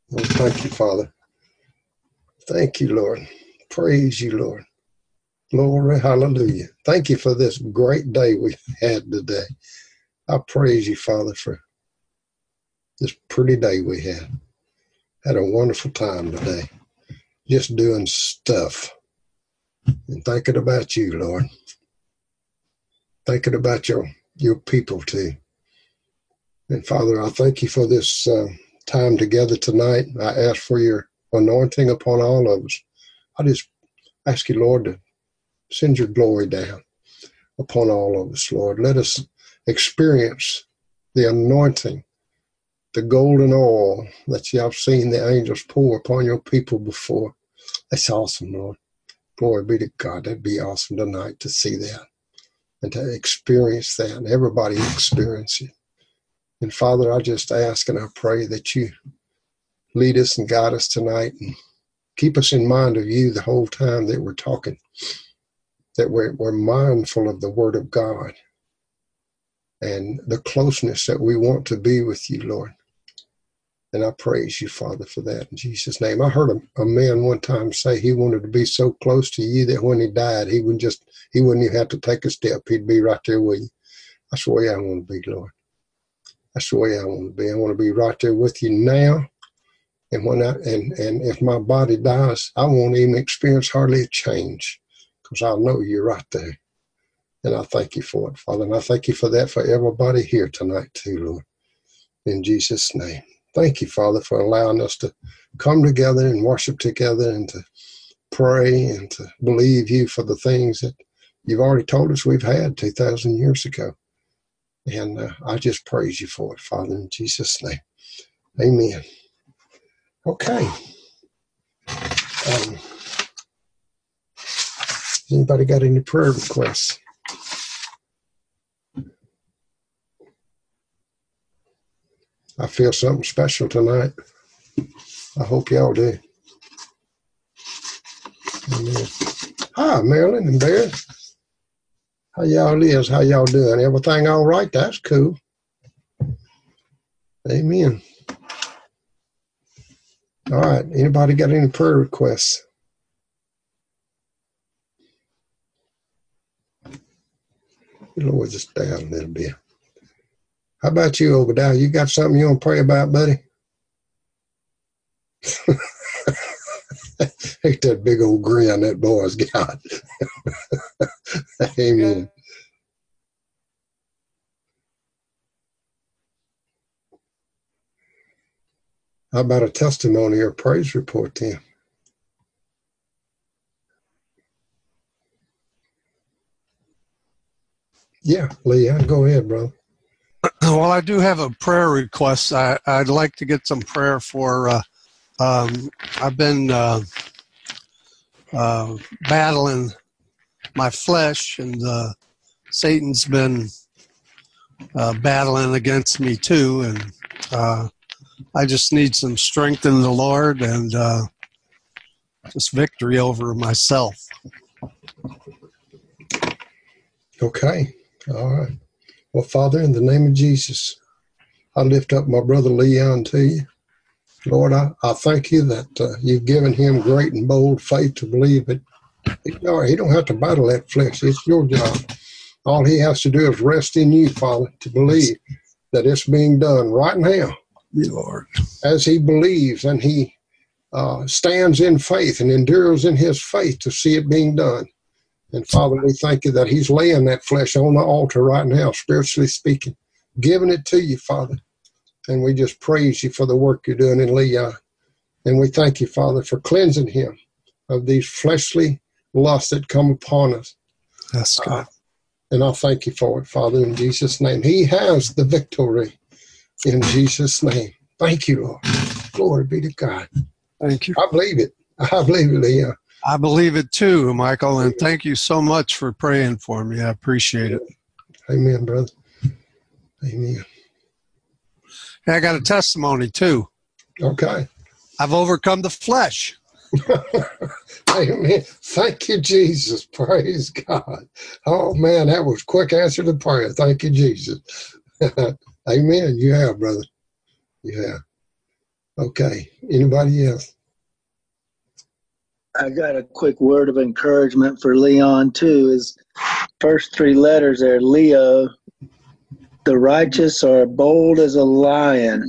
Oh, thank you, Father. Thank you, Lord. Praise you, Lord. Glory, hallelujah. Thank you for this great day we had today. I praise you, Father, for this pretty day we had. Had a wonderful time today, just doing stuff and thinking about you, Lord. Thinking about your people, too. And, Father, I thank you for this time together tonight. I ask for your anointing upon all of us. I just ask you, Lord, to send your glory down upon all of us, Lord. Let us experience the anointing, the golden oil that you have seen the angels pour upon your people before. That's awesome, Lord. Glory be to God. That'd be awesome tonight to see that and to experience that, and everybody experience it. And Father, I just ask and I pray that you lead us and guide us tonight and keep us in mind of you the whole time that we're talking, that we're mindful of the Word of God and the closeness that we want to be with you, Lord. And I praise you, Father, for that in Jesus' name. I heard a man one time say he wanted to be so close to you that when he died, he wouldn't even have to take a step. He'd be right there with you. That's the way I want to be, Lord. That's the way I want to be. I want to be right there with you now. And and if my body dies, I won't even experience hardly a change because I know you're right there. And I thank you for it, Father. And I thank you for that for everybody here tonight too, Lord. In Jesus' name. Thank you, Father, for allowing us to come together and worship together and to pray and to believe you for the things that you've already told us we've had 2,000 years ago. And I just praise you for it, Father, in Jesus' name. Amen. Okay. Anybody got any prayer requests? I feel something special tonight. I hope y'all do. Amen. Hi, Marilyn and Barry. How y'all is? How y'all doing? Everything all right? That's cool. Amen. All right. Anybody got any prayer requests? Lower this down a little bit. How about you, Obadiah? You got something you want to pray about, buddy? Ain't that big old grin that boy's got. Amen. How about a testimony or praise report then? Yeah, Leah, go ahead, brother. Well, I do have a prayer request. I'd like to get some prayer for, I've been battling my flesh, and Satan's been battling against me too, and I just need some strength in the Lord and just victory over myself. Okay. All right. Well, Father, in the name of Jesus, I lift up my brother Leon to you. Lord, I thank you that you've given him great and bold faith to believe that he don't have to battle that flesh. It's your job. All he has to do is rest in you, Father, to believe that it's being done right now. Lord. As he believes and he stands in faith and endures in his faith to see it being done. And Father, we thank you that he's laying that flesh on the altar right now, spiritually speaking, giving it to you, Father. And we just praise you for the work you're doing in Leon. And we thank you, Father, for cleansing him of these fleshly lusts that come upon us. Yes, God. And I thank you for it, Father, in Jesus' name. He has the victory in Jesus' name. Thank you, Lord. Glory be to God. Thank you. I believe it. I believe it, Leon. I believe it too, Michael, and thank you so much for praying for me. I appreciate it. Amen, brother. Amen. I got a testimony too. Okay. I've overcome the flesh. Amen. Thank you, Jesus. Praise God. Oh, man, that was quick answer to prayer. Thank you, Jesus. Amen. You have, brother. You have. Okay. Anybody else? I got a quick word of encouragement for Leon too. His first three letters there, Leo. The righteous are bold as a lion,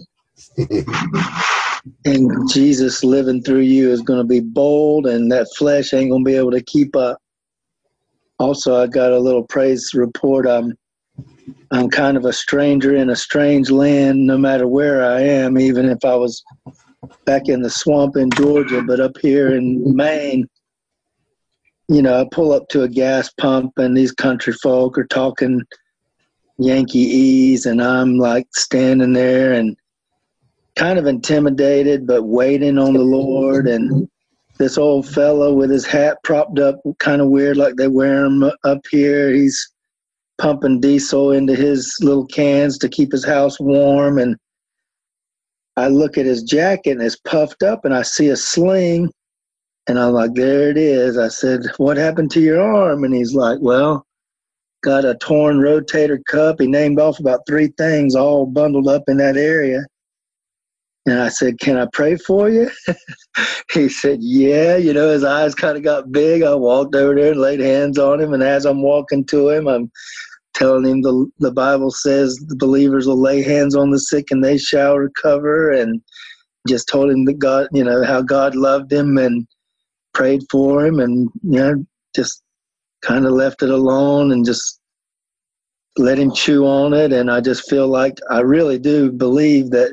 and Jesus living through you is going to be bold, and that flesh ain't going to be able to keep up. Also, I got a little praise report. I'm kind of a stranger in a strange land, no matter where I am, even if I was back in the swamp in Georgia, but up here in Maine, I pull up to a gas pump and these country folk are talking Yankee-ese, and I'm like standing there and kind of intimidated, but waiting on the Lord. And this old fellow with his hat propped up kind of weird, like they wear him up here. He's pumping diesel into his little cans to keep his house warm. And I look at his jacket and it's puffed up and I see a sling. And I'm like, there it is. I said, what happened to your arm? And he's like, well, got a torn rotator cuff. He named off about 3 things all bundled up in that area. And I said, can I pray for you? He said, yeah. His eyes kind of got big. I walked over there and laid hands on him. And as I'm walking to him, I'm telling him the Bible says the believers will lay hands on the sick and they shall recover. And just told him that God, how God loved him and prayed for him, and just kind of left it alone and just let him chew on it. And I just feel like I really do believe the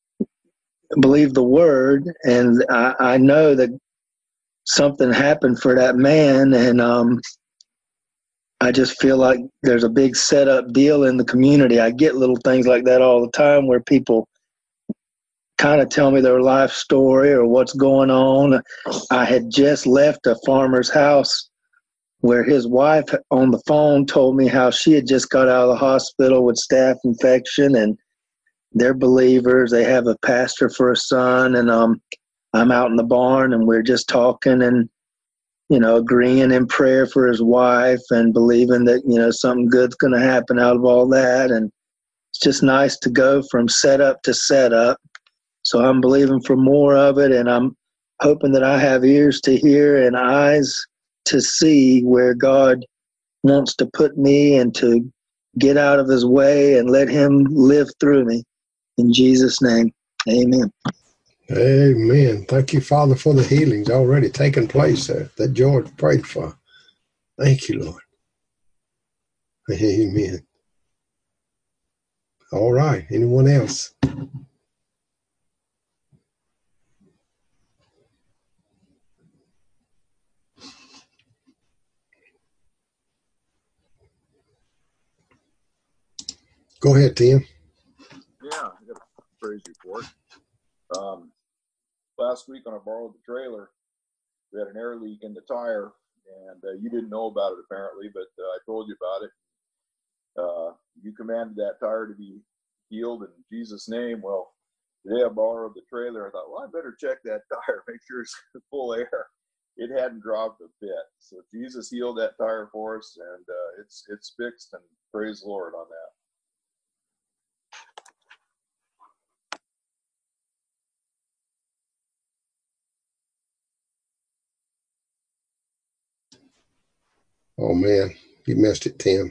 word, and I know that something happened for that man. And I just feel like there's a big setup deal in the community. I get little things like that all the time where people kind of tell me their life story or what's going on. I had just left a farmer's house where his wife on the phone told me how she had just got out of the hospital with staph infection, and they're believers. They have a pastor for a son, and I'm out in the barn and we're just talking and, agreeing in prayer for his wife and believing that, something good's going to happen out of all that. And it's just nice to go from setup to setup. So I'm believing for more of it, and I'm hoping that I have ears to hear and eyes to see where God wants to put me and to get out of his way and let him live through me. In Jesus' name, amen. Amen. Thank you, Father, for the healings already taking place there that George prayed for. Thank you, Lord. Amen. All right. Anyone else? Go ahead, Tim. Yeah, I got a praise report. Last week when I borrowed the trailer, we had an air leak in the tire, and you didn't know about it apparently, but I told you about it. You commanded that tire to be healed in Jesus' name. Well, today I borrowed the trailer. I thought, well, I better check that tire, make sure it's full of air. It hadn't dropped a bit. So Jesus healed that tire for us, and it's fixed, and praise the Lord on that. Oh, man. You missed it, Tim.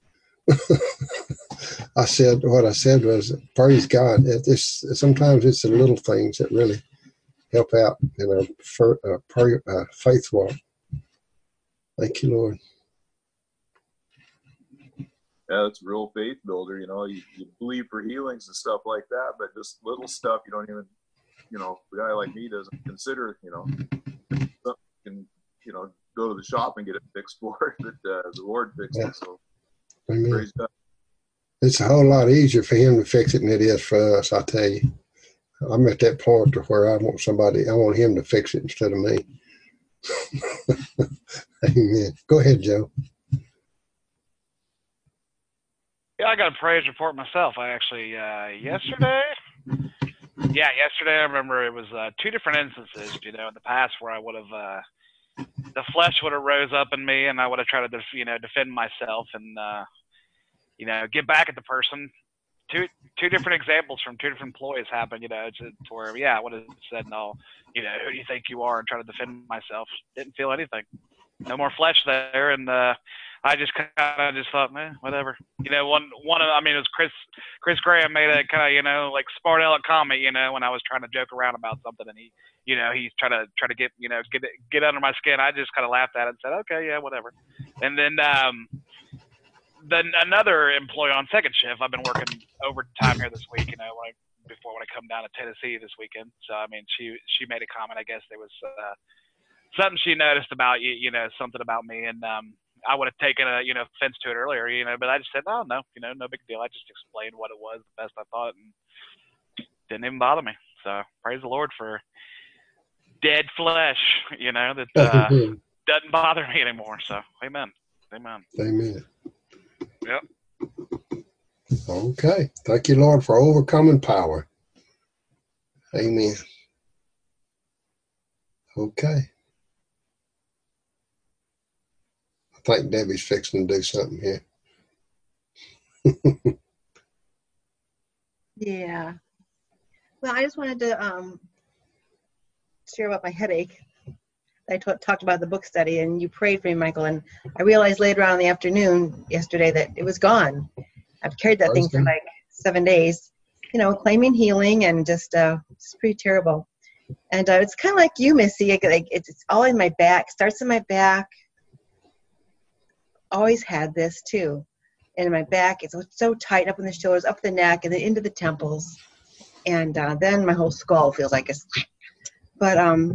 What I said was, praise God. Sometimes it's the little things that really help out in our faith walk. Thank you, Lord. Yeah, it's a real faith builder. You believe for healings and stuff like that, but just little stuff you don't even, a guy like me doesn't consider, can, go to the shop and get it fixed for it, but the Lord fixed it. So Amen. Praise God. It's a whole lot easier for him to fix it than it is for us, I tell you. I'm at that point to where I want him to fix it instead of me. Amen. Go ahead, Joe. Yeah, I got a praise report myself. I actually, yesterday I remember it was 2 different instances, in the past where I would have, the flesh would have rose up in me and I would have tried to, defend myself and, get back at the person. two different examples from two different employees happened, to where, yeah, I would have said, no, who do you think you are, and try to defend myself. Didn't feel anything. No more flesh there, and I just kind of just thought, man, whatever. It was Chris Graham made a kind of, like smart aleck comment, when I was trying to joke around about something, and he's trying to get under my skin. I just kind of laughed at it and said, okay, yeah, whatever. And then another employee on second shift, I've been working overtime here this week, when I come down to Tennessee this weekend. So, I mean, she made a comment. I guess there was something she noticed about something about me, and I would have taken offense to it earlier, but I just said, oh, no, no big deal. I just explained what it was the best I thought, and it didn't even bother me. So praise the Lord for dead flesh, that doesn't bother me anymore. So amen. Amen. Yep. Okay. Thank you, Lord, for overcoming power. Amen. Okay. I think Debbie's fixing to do something here. Yeah. Well, I just wanted to share about my headache. I talked about the book study, and you prayed for me, Michael, and I realized later on in the afternoon yesterday that it was gone. I've carried that thing for like 7 days, claiming healing, and just it's pretty terrible. And it's kind of like you, Missy. It's all in my back. Starts in my back. Always had this too. And in my back, it's so tight up in the shoulders, up the neck, and then into the temples. And then my whole skull feels like it's. But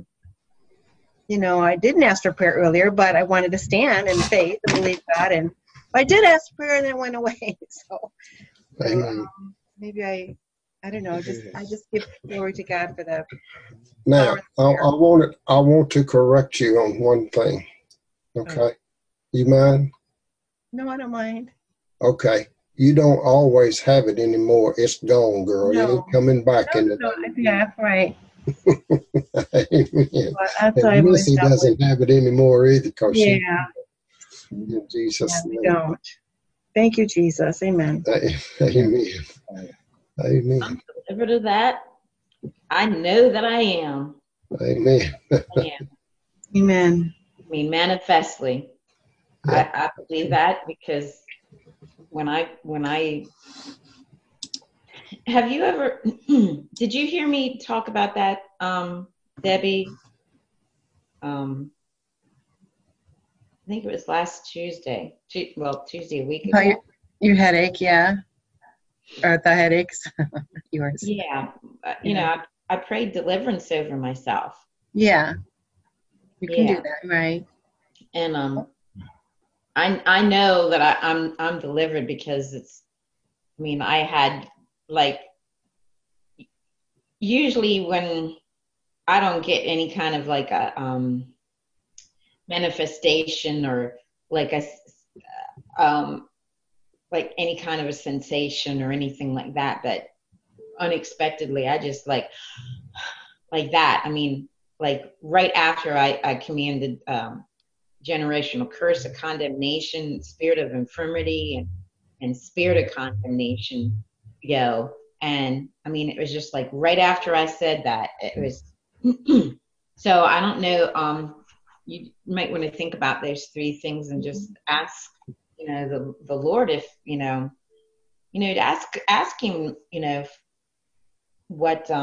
I didn't ask for prayer earlier, but I wanted to stand in faith and believe God, and I did ask prayer, and then it went away. So maybe I don't know. I just give glory to God for that. Now, I want to correct you on one thing. Okay, you mind? No, I don't mind. Okay, you don't always have it anymore. It's gone, girl. No. It ain't coming back in Yeah, right. Amen. That's And Missy doesn't have it anymore either, because yeah. In Jesus' name. Don't. Thank you, Jesus. Amen. Amen. Amen. I'm delivered of that. I know that I am. Amen. I am. Amen. I mean, manifestly. Yeah. I believe that, because when I have you ever did you hear me talk about that, Debbie? I think it was last Tuesday. Tuesday a week ago. Your headache, yeah. Or the headaches. Yours. Yeah. I prayed deliverance over myself. Yeah. You can do that, right? And I know that I'm delivered, because I had, like, usually when I don't get any kind of like a manifestation, or like like any kind of a sensation or anything like that, but unexpectedly I just like that. Like right after I commanded generational curse of condemnation, spirit of infirmity, and spirit of condemnation go. And it was just like right after I said that, it was so I don't know, you might want to think about those three things and just ask the Lord if ask him what's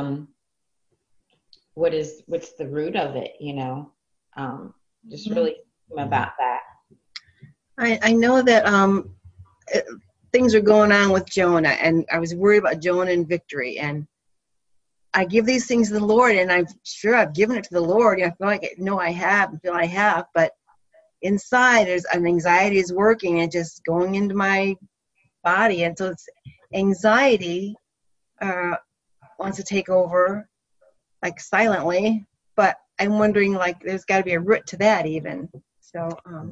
the root of it, just really about that. I know that things are going on with Jonah, and I was worried about Jonah and Victory, and I give these things to the Lord, and I'm sure I've given it to the Lord. I feel like I have, but inside there's an anxiety is working and just going into my body, and so it's anxiety wants to take over, like silently. But I'm wondering, like, there's got to be a root to that even. So,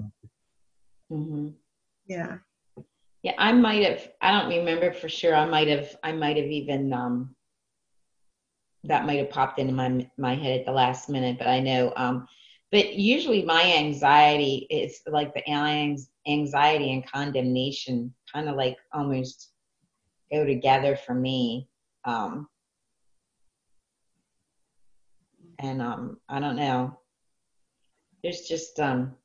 yeah. Yeah, I might have. I don't remember for sure. I might have even that might have popped into my head at the last minute. But I know. But usually my anxiety is like the anxiety and condemnation, kind of like almost go together for me. And I don't know. There's just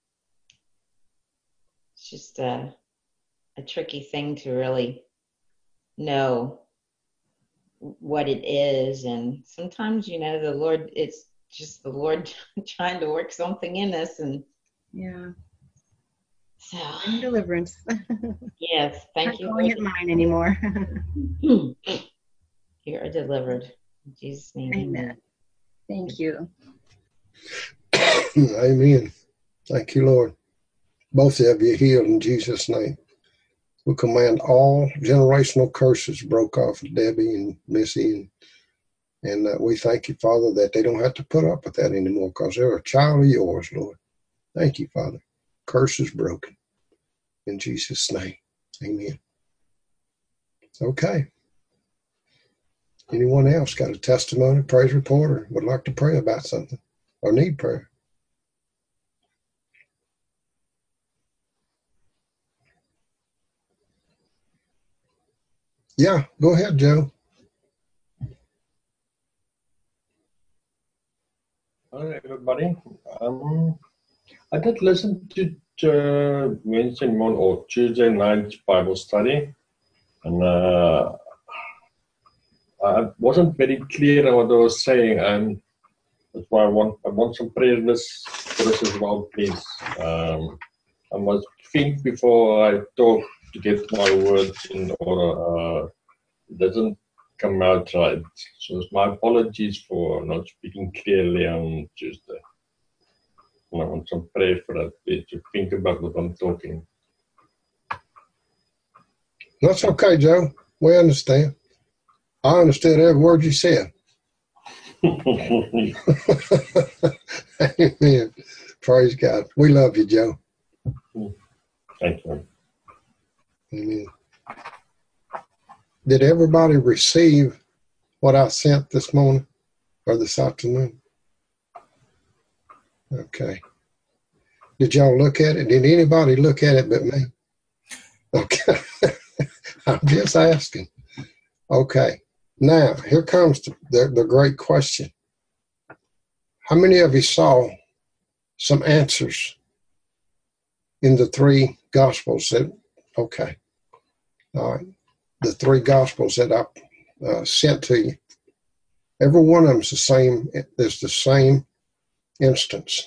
it's just a tricky thing to really know what it is, and sometimes the Lord, it's just the Lord trying to work something in us, and Yeah. so And deliverance. yes, thank you. Not calling it mine anymore. You are delivered in Jesus' name. Amen. Thank you. Amen. Thank you, Lord. Both of you healed in Jesus' name. We command all generational curses broke off of Debbie and Missy, and we thank you, Father, that they don't have to put up with that anymore because they're a child of yours, Lord. Thank you, Father. Curses broken in Jesus' name. Amen. Okay. Anyone else got a testimony, praise report, or would like to pray about something or need prayer? Yeah, go ahead, Joe. Hi, everybody. I did listen to Wednesday morning or Tuesday night Bible study, and I wasn't very clear on what I was saying, and that's why I want some prayers for this as well, please. I must think before I talk to get my words in order. It doesn't come out right. So it's my apologies for not speaking clearly on Tuesday. And I want some prayer for that, please, to think about what I'm talking. That's okay, Joe. We understand. I understood every word you said. Amen. Praise God. We love you, Joe. Thank you. Amen. Did everybody receive what I sent this morning or this afternoon? Okay. Did y'all look at it? Did anybody look at it but me? Okay. I'm just asking. Okay. Now, here comes the great question. How many of you saw some answers in the three Gospels okay. All right. The three Gospels that I sent to you. Every one of them is the same. There's the same instance.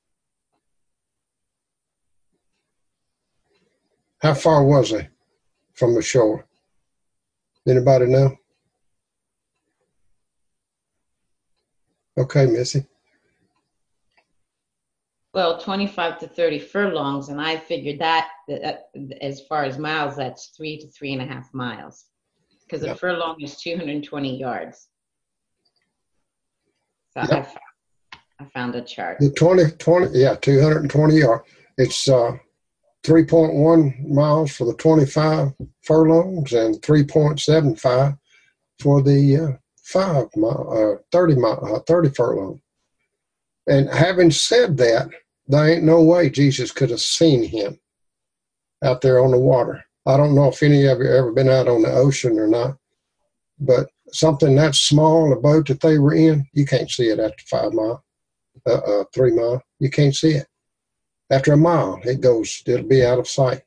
How far was they from the shore? Anybody know? Okay, Missy. Well, 25 to 30 furlongs, and I figured that as far as miles, that's 3 to 3.5 miles, because a furlong is 220 yards. So I found a chart. The 220 yards. It's 3.1 miles for the 25 furlongs and 3.75 for the 30 furlong. And having said that, there ain't no way Jesus could have seen him out there on the water. I don't know if any of you ever been out on the ocean or not, but something that small, a boat that they were in, you can't see it after 3 mile. You can't see it. After a mile, it'll be out of sight.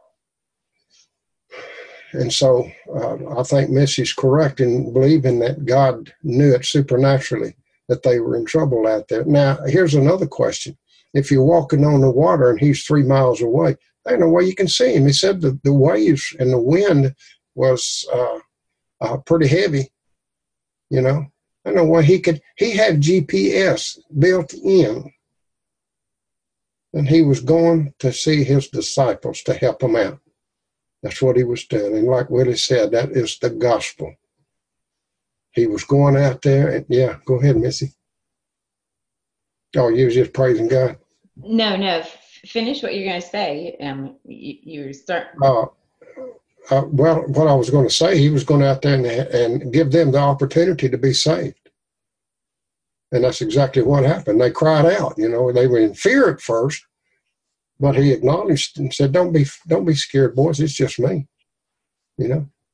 And so I think Missy's correct in believing that God knew it supernaturally, that they were in trouble out there. Now, here's another question. If you're walking on the water and he's 3 miles away, there ain't no way you can see him. He said the waves and the wind was pretty heavy, I don't know why he had GPS built in, and he was going to see his disciples to help them out. That's what he was doing. And like Willie said, that is the gospel. He was going out there, and go ahead, Missy. Oh, you was just praising God? No. Finish what you're going to say. You start. Well, what I was going to say, he was going out there and give them the opportunity to be saved. And that's exactly what happened. They cried out. They were in fear at first, but he acknowledged and said, "Don't be scared, boys. It's just me."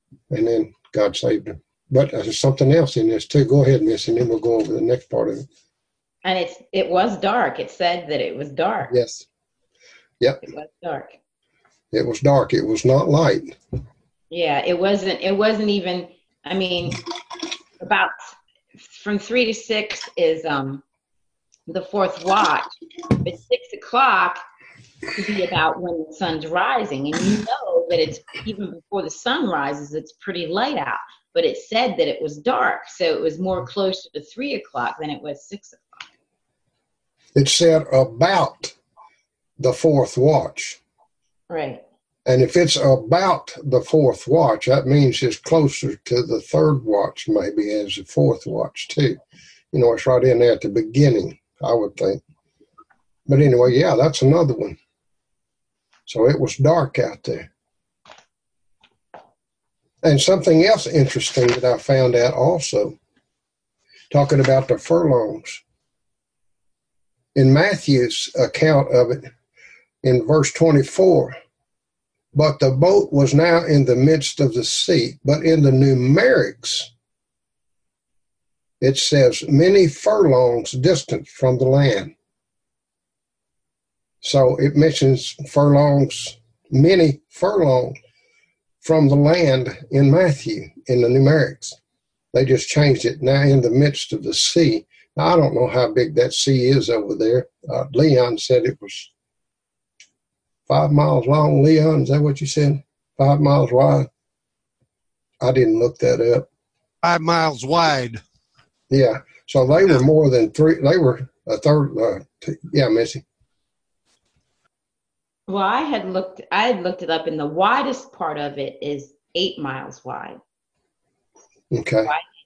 And then God saved him. But there's something else in this too. Go ahead, Miss, and then we'll go over the next part of it. And it was dark. It said that it was dark. Yes. Yep. It was dark. It was dark. It was not light. Yeah, it wasn't even, I mean, about from 3 to 6 is the fourth watch. But 6 o'clock could be about when the sun's rising. And you know that it's even before the sun rises, it's pretty light out. But it said that it was dark. So it was more closer to 3 o'clock than it was 6 o'clock. It said about the fourth watch. Right. And if it's about the fourth watch, that means it's closer to the third watch maybe as the fourth watch too. You know, it's right in there at the beginning, I would think. But anyway, yeah, that's another one. So it was dark out there. And something else interesting that I found out also, talking about the furlongs. In Matthew's account of it, in verse 24, but the boat was now in the midst of the sea. But in the numerics, it says many furlongs distant from the land. So it mentions furlongs, many furlongs from the land in Matthew, in the numerics. They just changed it, now in the midst of the sea. Now, I don't know how big that sea is over there. Leon said it was 5 miles long. Leon, is that what you said? 5 miles wide? I didn't look that up. 5 miles wide. Yeah. So they were more than 3. They were a third. Yeah, Missy. Well, I had looked it up, and the widest part of it is 8 miles wide. Okay.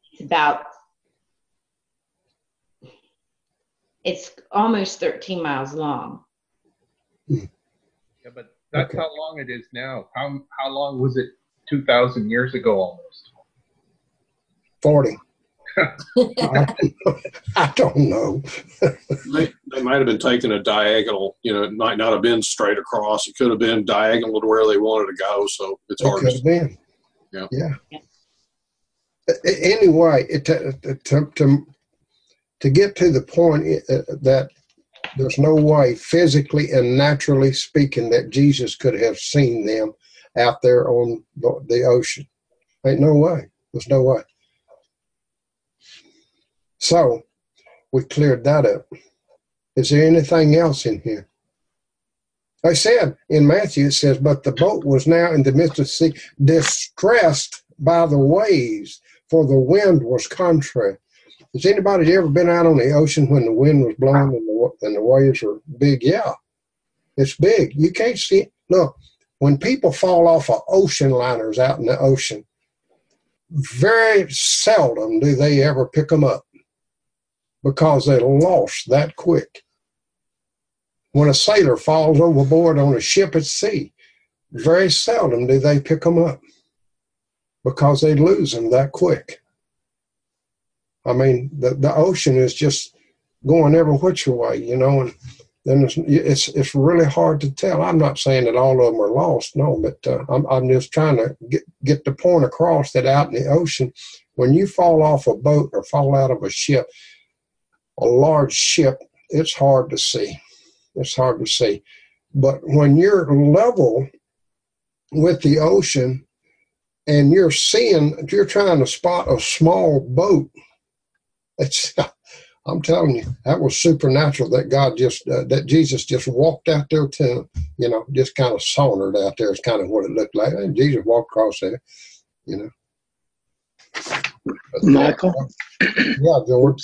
It's almost 13 miles long. Hmm. Yeah, but that's how long it is now. How long was it 2,000 years ago almost? 40. I don't know. They might have been taking a diagonal. You know, it might not have been straight across. It could have been diagonal to where they wanted to go. So it's hard. It could have been. Yeah. Anyway, to get to the point that there's no way, physically and naturally speaking, that Jesus could have seen them out there on the ocean. Ain't no way. There's no way. So we cleared that up. Is there anything else in here? I said in Matthew, it says, but the boat was now in the midst of the sea, distressed by the waves, for the wind was contrary. Has anybody ever been out on the ocean when the wind was blowing and the waves were big? Yeah, it's big. You can't see it. Look, when people fall off of ocean liners out in the ocean, very seldom do they ever pick them up because they're lost that quick. When a sailor falls overboard on a ship at sea, very seldom do they pick them up because they lose them that quick. I mean, the ocean is just going every which way, you know, and then it's really hard to tell. I'm not saying that all of them are lost, no, but I'm just trying to get the point across that out in the ocean, when you fall off a boat or fall out of a ship, a large ship, it's hard to see. It's hard to see. But when you're level with the ocean and you're trying to spot a small boat, I'm telling you, that was supernatural that God that Jesus just walked out there to him, you know, just kind of sauntered out there is kind of what it looked like. And Jesus walked across there, you know. Michael? Yeah, George.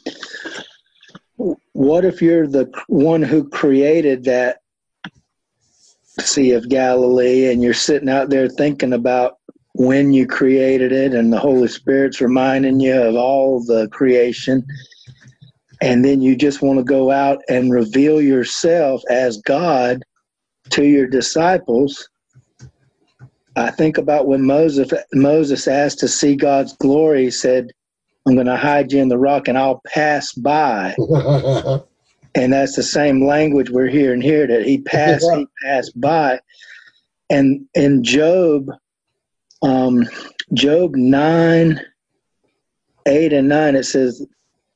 What if you're the one who created that Sea of Galilee and you're sitting out there thinking about when you created it and the Holy Spirit's reminding you of all the creation, and then you just want to go out and reveal yourself as God to your disciples? I think about when Moses asked to see God's glory. He said, I'm going to hide you in the rock and I'll pass by. And that's the same language we're hearing here, that he passed by. And in Job, Job 9, 8 and 9, it says,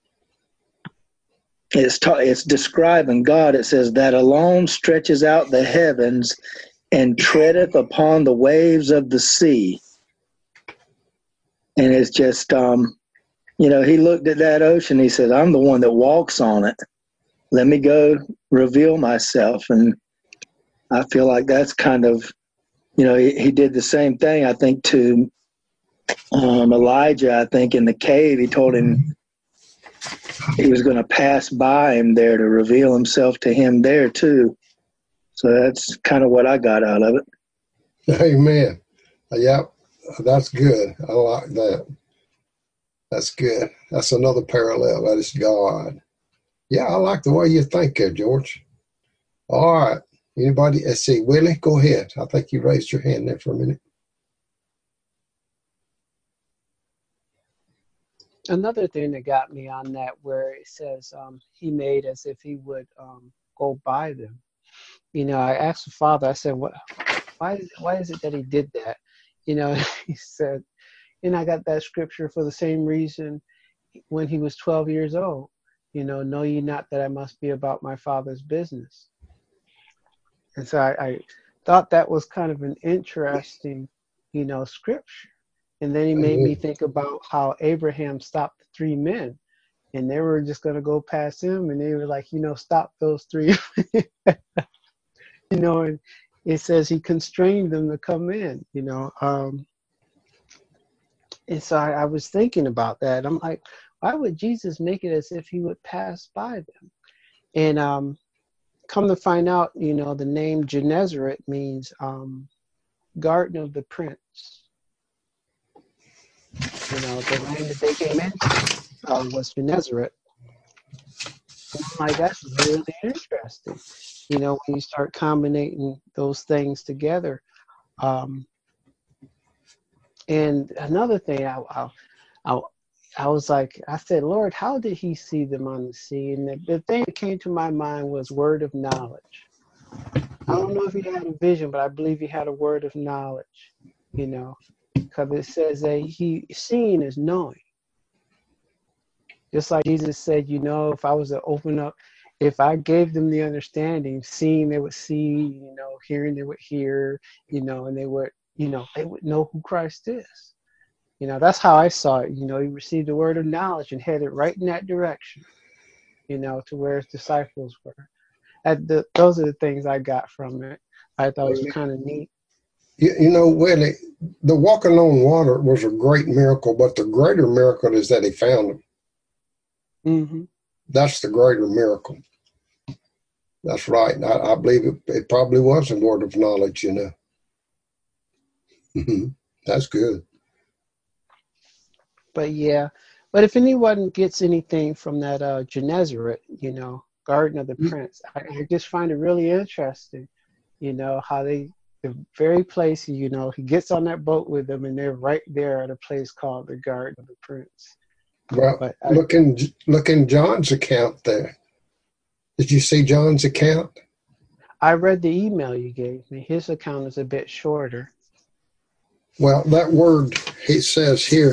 it's describing God. It says, that alone stretches out the heavens and treadeth upon the waves of the sea. And it's just, he looked at that ocean. He said, I'm the one that walks on it. Let me go reveal myself. And I feel like that's kind of, he did the same thing, I think, to Elijah. I think in the cave, he told him he was going to pass by him there to reveal himself to him there too. So that's kind of what I got out of it. Amen. Yep, that's good. I like that. That's good. That's another parallel. That is God. Yeah, I like the way you think there, George. All right. Anybody? Let's see. Willie, go ahead. I think you raised your hand there for a minute. Another thing that got me on that, where it says he made as if he would go by them. I asked the Father, I said, why is it that he did that? He said, and I got that scripture for the same reason when he was 12 years old. Know ye not that I must be about my Father's business? And so I thought that was kind of an interesting, scripture. And then he made me think about how Abraham stopped the 3 men, and they were just going to go past him, and they were like, stop those 3. And it says he constrained them to come in, and so I was thinking about that. I'm like, why would Jesus make it as if he would pass by them? And come to find out, the name Gennesaret means Garden of the Prince. The land that they came into was Gennesaret. And I'm like, that's really interesting. When you start combining those things together. And another thing, I was like, I said, Lord, how did he see them on the sea? And the thing that came to my mind was word of knowledge. I don't know if he had a vision, but I believe he had a word of knowledge, because it says that he seeing is knowing. Just like Jesus said, if I was to open up, if I gave them the understanding, seeing they would see, hearing they would hear, and they would know who Christ is. That's how I saw it. He received a word of knowledge and headed right in that direction, to where his disciples were. Those are the things I got from it. I thought it was kind of neat. Willie, the walking on water was a great miracle, but the greater miracle is that he found them. Mm-hmm. That's the greater miracle. That's right. I believe it probably was a word of knowledge, That's good. But if anyone gets anything from that Gennesaret, Garden of the Prince, I just find it really interesting, how the very place, he gets on that boat with them, and they're right there at a place called the Garden of the Prince. Well, look in John's account there. Did you see John's account? I read the email you gave me. His account is a bit shorter. Well, that word it says here,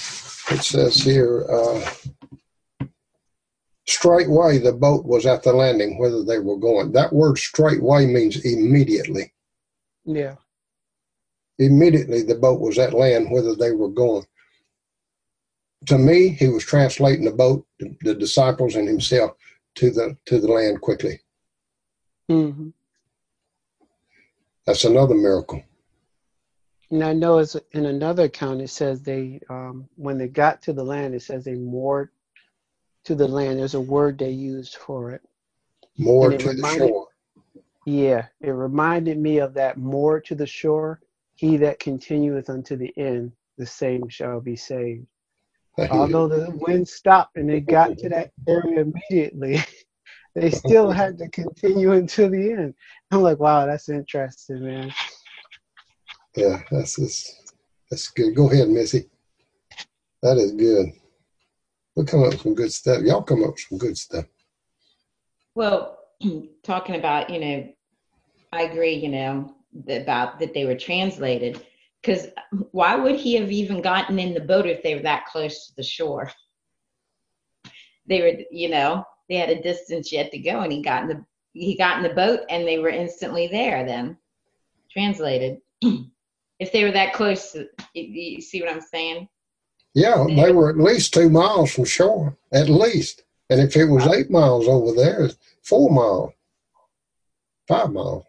straightway the boat was at the landing, whither they were going. That word straightway means immediately. Yeah. Immediately the boat was at land, whither they were going. To me, he was translating the boat, the disciples and himself, to the land quickly. Mm-hmm. That's another miracle. And I know it's in another account, it says they, when they got to the land, it says they moored to the land. There's a word they used for it. Moored to the shore. Yeah, it reminded me of that, moored to the shore. He that continueth unto the end, the same shall be saved. Although the wind stopped and they got to that area immediately, they still had to continue until the end. I'm like, wow, that's interesting, man. Yeah, that's good. Go ahead, Missy. That is good. We'll come up with some good stuff. Y'all come up with some good stuff. Well, talking about, I agree, about that they were translated. Because why would he have even gotten in the boat if they were that close to the shore? They were, they had a distance yet to go, and he got in the boat, and they were instantly there. Then translated, if they were that close, you see what I'm saying? Yeah, they were at least 2 miles from shore, at least. And if it was 8 miles over there, it's 4 miles, 5 miles.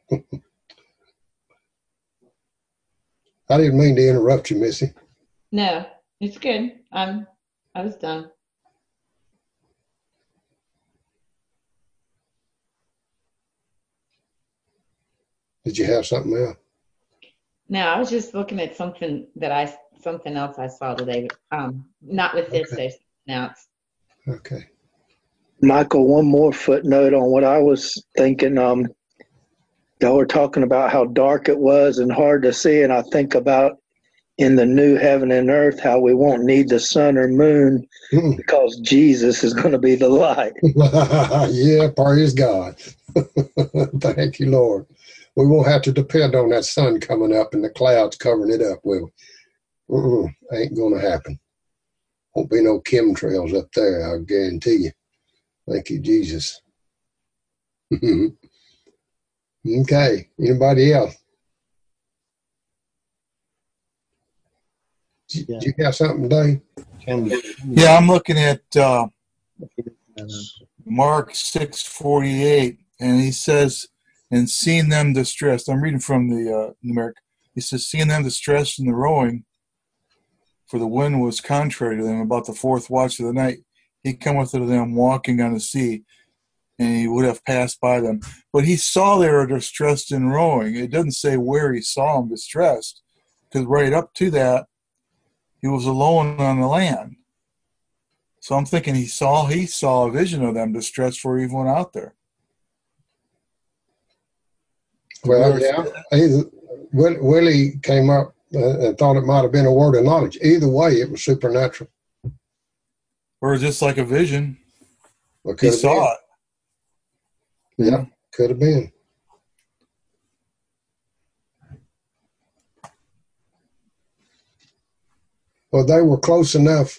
I didn't mean to interrupt you, Missy. No, it's good. I was done. Did you have something else? No, I was just looking at something else I saw today. Not with this, there's something else. Okay. Michael, one more footnote on what I was thinking. Y'all were talking about how dark it was and hard to see, and I think about in the new heaven and earth how we won't need the sun or moon because Jesus is going to be the light. Yeah, praise God. Thank you, Lord. We won't have to depend on that sun coming up and the clouds covering it up, will we? Ain't going to happen. Won't be no chemtrails up there, I'll guarantee you. Thank you, Jesus. Okay. Anybody else? Do you have something, Dave? Yeah, I'm looking at Mark 6:48, and he says, and seeing them distressed, I'm reading from the numeric, he says, seeing them distressed in the rowing, for the wind was contrary to them about the 4th watch of the night, he cometh to them walking on the sea, and he would have passed by them. But he saw they were distressed in rowing. It doesn't say where he saw them distressed, because right up to that, he was alone on the land. So I'm thinking he saw a vision of them distressed before he even went out there. Well, yeah. Willie came up and thought it might have been a word of knowledge. Either way, it was supernatural. Or just like a vision. Well, he saw it. Yeah, could have been. Well, they were close enough.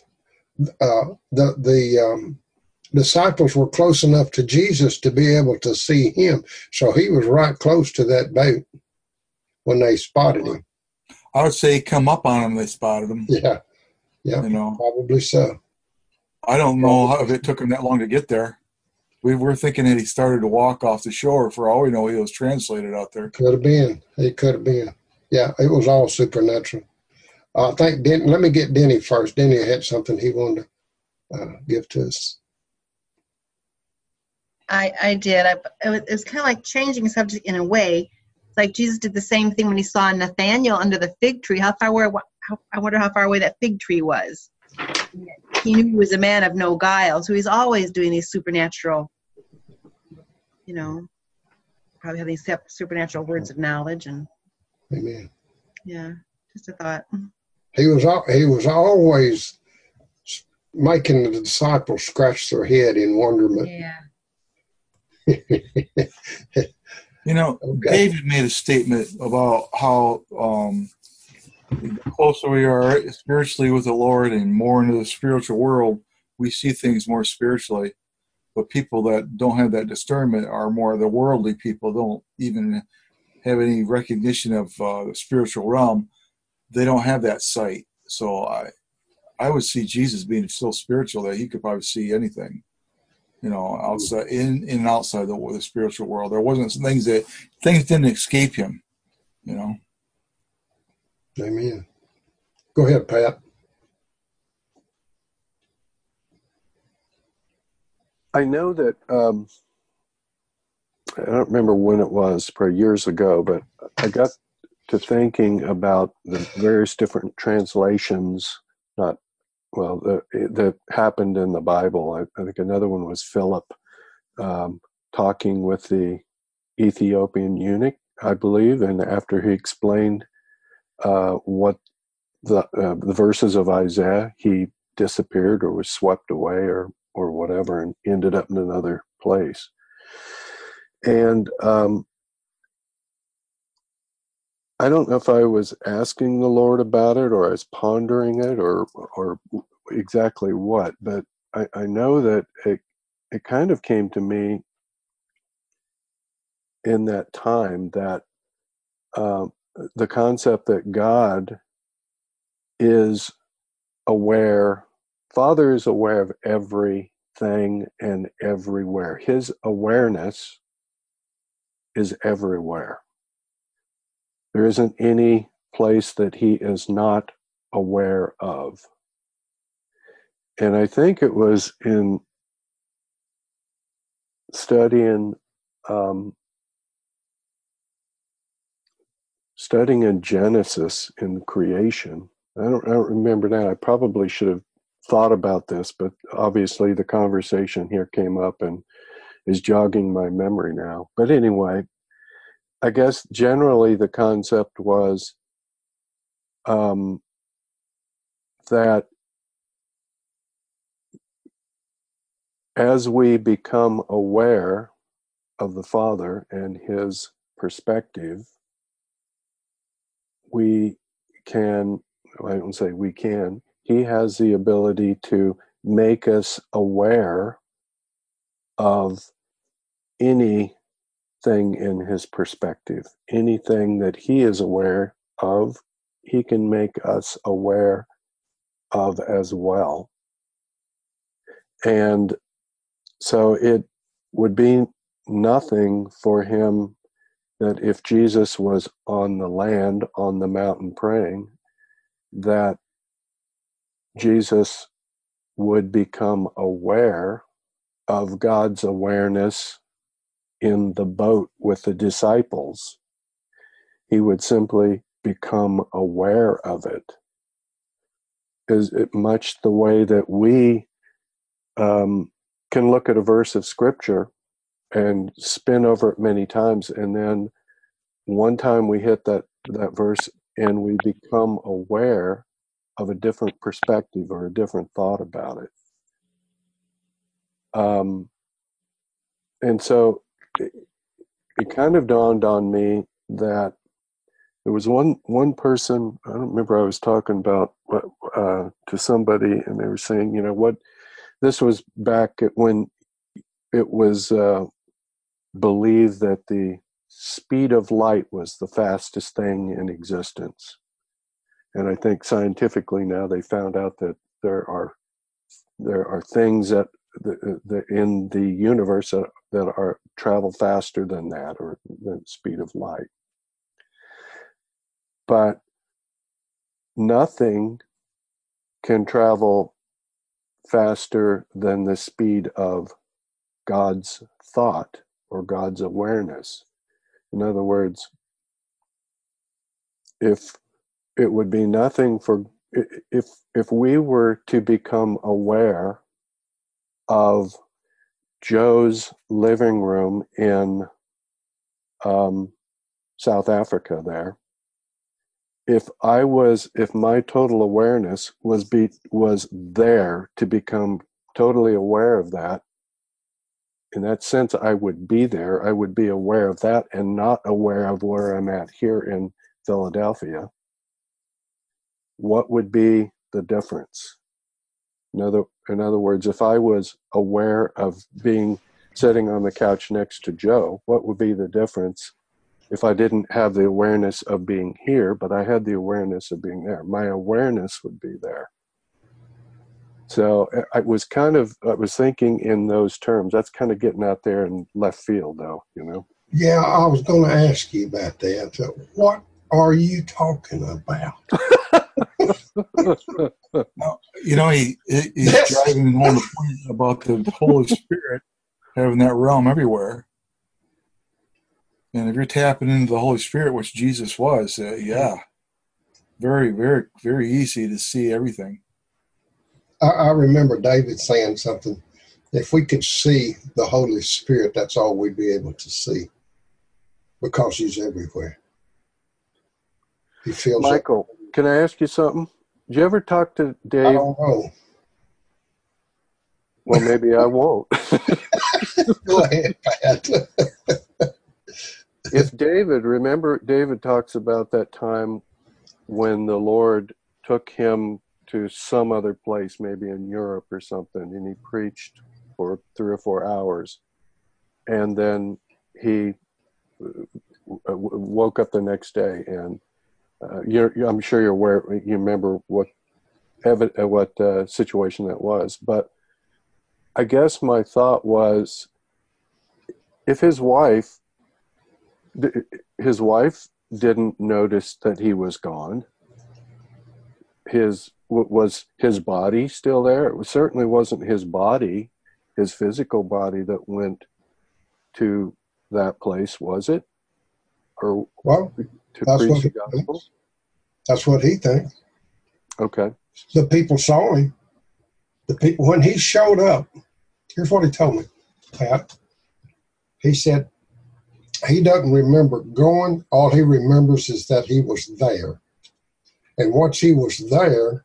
The disciples were close enough to Jesus to be able to see him. So he was right close to that boat when they spotted him. I would say come up on him, they spotted him. Yeah, probably so. I don't know if it took him that long to get there. We were thinking that he started to walk off the shore. For all we know, he was translated out there. Could have been. It could have been. Yeah, it was all supernatural. I think let me get Denny first. Denny had something he wanted to give to us. I did. It was kind of like changing subject in a way. It's like Jesus did the same thing when he saw Nathanael under the fig tree. I wonder how far away that fig tree was. He knew he was a man of no guile, so he's always doing these supernatural, probably have these supernatural words of knowledge. And amen. Yeah, just a thought. He was always making the disciples scratch their head in wonderment. Yeah. Okay. David made a statement about how the closer we are spiritually with the Lord and more into the spiritual world, we see things more spiritually. But people that don't have that discernment are more the worldly people, don't even have any recognition of the spiritual realm. They don't have that sight. So I would see Jesus being so spiritual that he could probably see anything, outside in and outside the spiritual world. There wasn't things didn't escape him, Amen. Go ahead, Pat. I know that I don't remember when it was, probably years ago, but I got to thinking about the various different translations, that happened in the Bible. I think another one was Philip talking with the Ethiopian eunuch, I believe, and after he explained what the verses of Isaiah, he disappeared or was swept away or whatever and ended up in another place. And I don't know if I was asking the Lord about it or I was pondering it or exactly what, but I know that it kind of came to me in that time that the concept that God is aware, Father is aware of everything and everywhere. His awareness is everywhere. There isn't any place that he is not aware of. And I think it was in studying in Genesis in creation. I don't remember now. I probably should have thought about this, but obviously the conversation here came up and is jogging my memory now. But anyway, I guess generally the concept was that as we become aware of the Father and his perspective, we can, I don't say we can, he has the ability to make us aware of anything in his perspective. Anything that he is aware of, he can make us aware of as well. And so it would be nothing for him that if Jesus was on the land, on the mountain praying, that Jesus would become aware of God's awareness in the boat with the disciples. He would simply become aware of it. Is it much the way that we can look at a verse of scripture and spin over it many times, and then one time we hit that verse and we become aware of a different perspective or a different thought about it. And so it kind of dawned on me that there was one person, I don't remember, I was talking about to somebody, and they were saying, you know what, this was back when it was believed that the speed of light was the fastest thing in existence. And I think scientifically now they found out that there are things that in the universe that are travel faster than that, or the speed of light. But nothing can travel faster than the speed of God's thought or God's awareness. In other words, if it would be nothing for, if we were to become aware of Joe's living room in South Africa there, if my total awareness was there to become totally aware of that, in that sense, I would be there. I would be aware of that and not aware of where I'm at here in Philadelphia. What would be the difference? In other words, if I was aware of sitting on the couch next to Joe, what would be the difference if I didn't have the awareness of being here, but I had the awareness of being there? My awareness would be there. So I was thinking in those terms. That's kind of getting out there in left field, though, you know? Yeah, I was going to ask you about that. So what are you talking about? You know, he's driving home the point about the Holy Spirit having that realm everywhere. And if you're tapping into the Holy Spirit, which Jesus was, yeah, very, very, very easy to see everything. I remember David saying something. If we could see the Holy Spirit, that's all we'd be able to see, because he's everywhere. He feels Michael, can I ask you something? Did you ever talk to Dave? I don't know. Well, maybe I won't. Go ahead, Pat. If David talks about that time when the Lord took him to some other place, maybe in Europe or something, and he preached for 3 or 4 hours, and then he woke up the next day, and I'm sure you're aware, you remember what situation that was. But I guess my thought was, if his wife didn't notice that he was gone, was his body still there? It certainly wasn't his body, his physical body, that went to that place, was it? Or to preach the gospel? That's what he thinks. Okay. The people saw him. When he showed up, here's what he told me, Pat. He said he doesn't remember going. All he remembers is that he was there. And once he was there,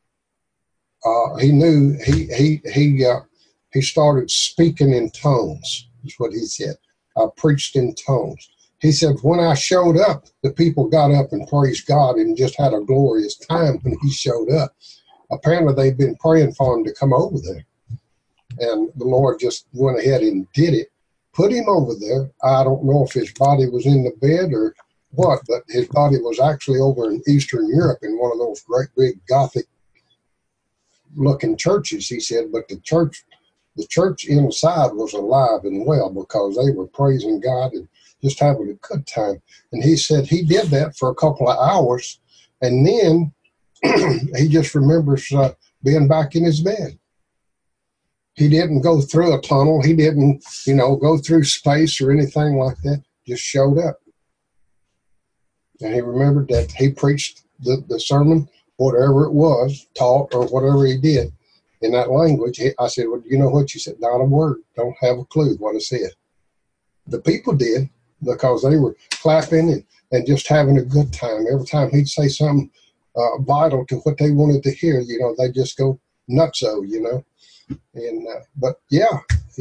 he knew he started speaking in tongues, is what he said. I preached in tongues. He said, when I showed up, the people got up and praised God and just had a glorious time when he showed up. Apparently, they'd been praying for him to come over there. And the Lord just went ahead and did it. Put him over there. I don't know if his body was in the bed or what, but his body was actually over in Eastern Europe in one of those great big Gothic-looking churches, he said. But the church inside was alive and well because they were praising God and just having a good time. And he said he did that for a couple of hours, and then he just remembers being back in his bed. He didn't go through a tunnel. He didn't, go through space or anything like that. Just showed up. And he remembered that he preached the sermon, whatever it was, taught, or whatever he did in that language. I said, well, you know what? She said, not a word. Don't have a clue what I said. The people did, because they were clapping and just having a good time. Every time he'd say something vital to what they wanted to hear, they just go nutso, And but yeah,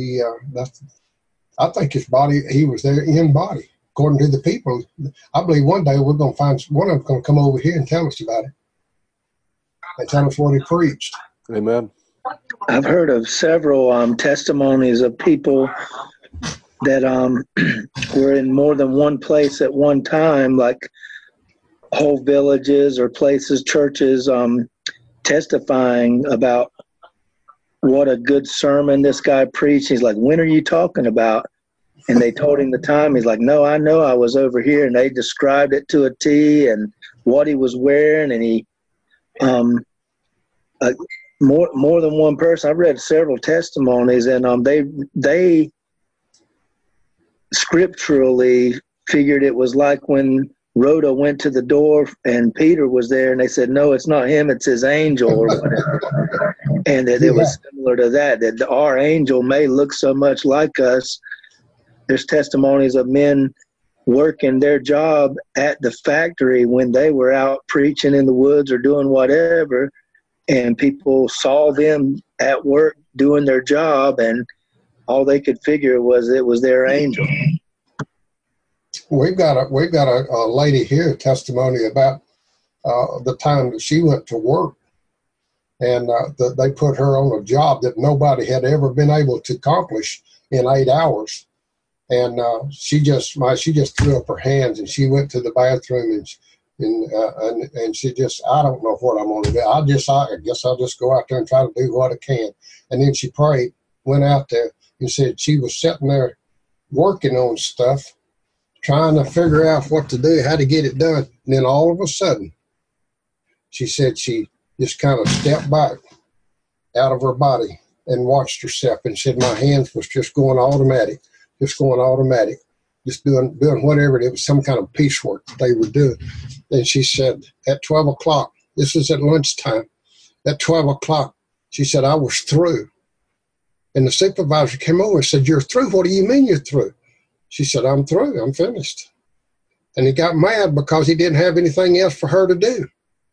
I think his body, he was there in body, according to the people. I believe one day we're going to find one of them going to come over here and tell us about it and tell us what he preached. Amen. I've heard of several testimonies of people that were in more than one place at one time, like whole villages or places, churches, testifying about what a good sermon this guy preached. He's like, when are you talking about? And they told him the time. He's like, no, I know I was over here. And they described it to a T and what he was wearing. And he, more than one person. I've read several testimonies, and they scripturally figured it was like when Rhoda went to the door and Peter was there, and they said, no, it's not him, it's his angel or whatever. And that it was similar to that our angel may look so much like us. There's testimonies of men working their job at the factory when they were out preaching in the woods or doing whatever, and people saw them at work doing their job, and all they could figure was it was their angel. We've got a lady here testimony about the time that she went to work, and they put her on a job that nobody had ever been able to accomplish in 8 hours, and she just threw up her hands and she went to the bathroom and she just, I don't know what I'm going to do. I guess I'll just go out there and try to do what I can. And then she prayed, went out there, and said she was sitting there working on stuff, trying to figure out what to do, how to get it done. And then all of a sudden, she said she just kind of stepped back out of her body and watched herself and said my hands was just going automatic, just doing whatever. It was some kind of piecework that they were doing. And she said at 12 o'clock, this was at lunchtime, at 12 o'clock, she said, I was through. And the supervisor came over and said, you're through? What do you mean you're through? She said, I'm through. I'm finished. And he got mad because he didn't have anything else for her to do.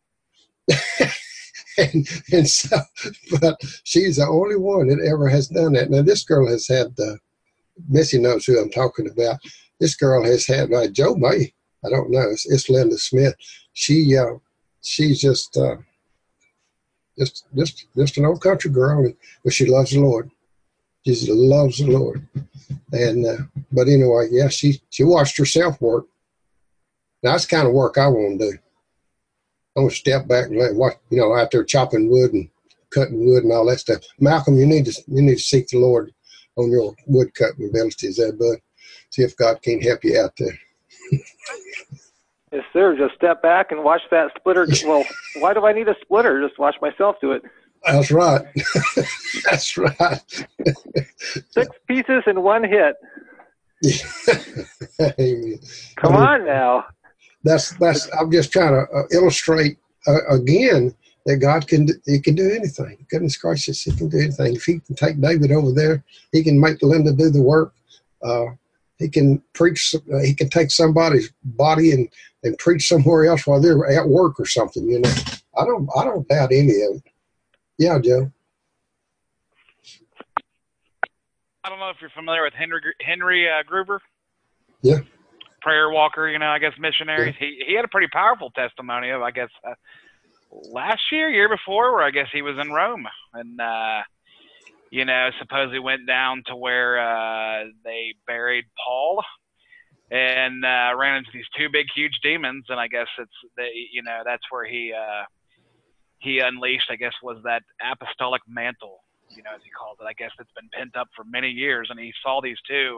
and so, but she's the only one that ever has done that. Now, this girl has had, Missy knows who I'm talking about. this girl has had, Joe May, I don't know, it's Linda Smith. She's just an old country girl, but she loves the Lord. She loves the Lord. And but anyway, yeah, she watched herself work. Now, that's the kind of work I want to do. I want to step back and watch, out there chopping wood and cutting wood and all that stuff. Malcolm, you need to seek the Lord on your wood cutting abilities there, bud. See if God can help you out there. Yes, sir. Just step back and watch that splitter. Well, why do I need a splitter? Just watch myself do it. That's right. That's right. 6 pieces in one hit. Amen. Come on now. That's. I'm just trying to illustrate again that God can do anything. Goodness gracious, He can do anything. If He can take David over there, He can make Linda do the work. He can preach. He can take somebody's body and preach somewhere else while they're at work or something. I don't doubt any of it. Yeah, Joe. I don't know if you're familiar with Henry Gruber. Yeah. Prayer walker, I guess missionaries. Yeah. He had a pretty powerful testimony of, I guess, last year before, where I guess he was in Rome and, supposedly went down to where they buried Paul and ran into these 2 big, huge demons. And I guess that's where he unleashed, I guess, was that apostolic mantle, as he called it. I guess it's been pent up for many years. And he saw these 2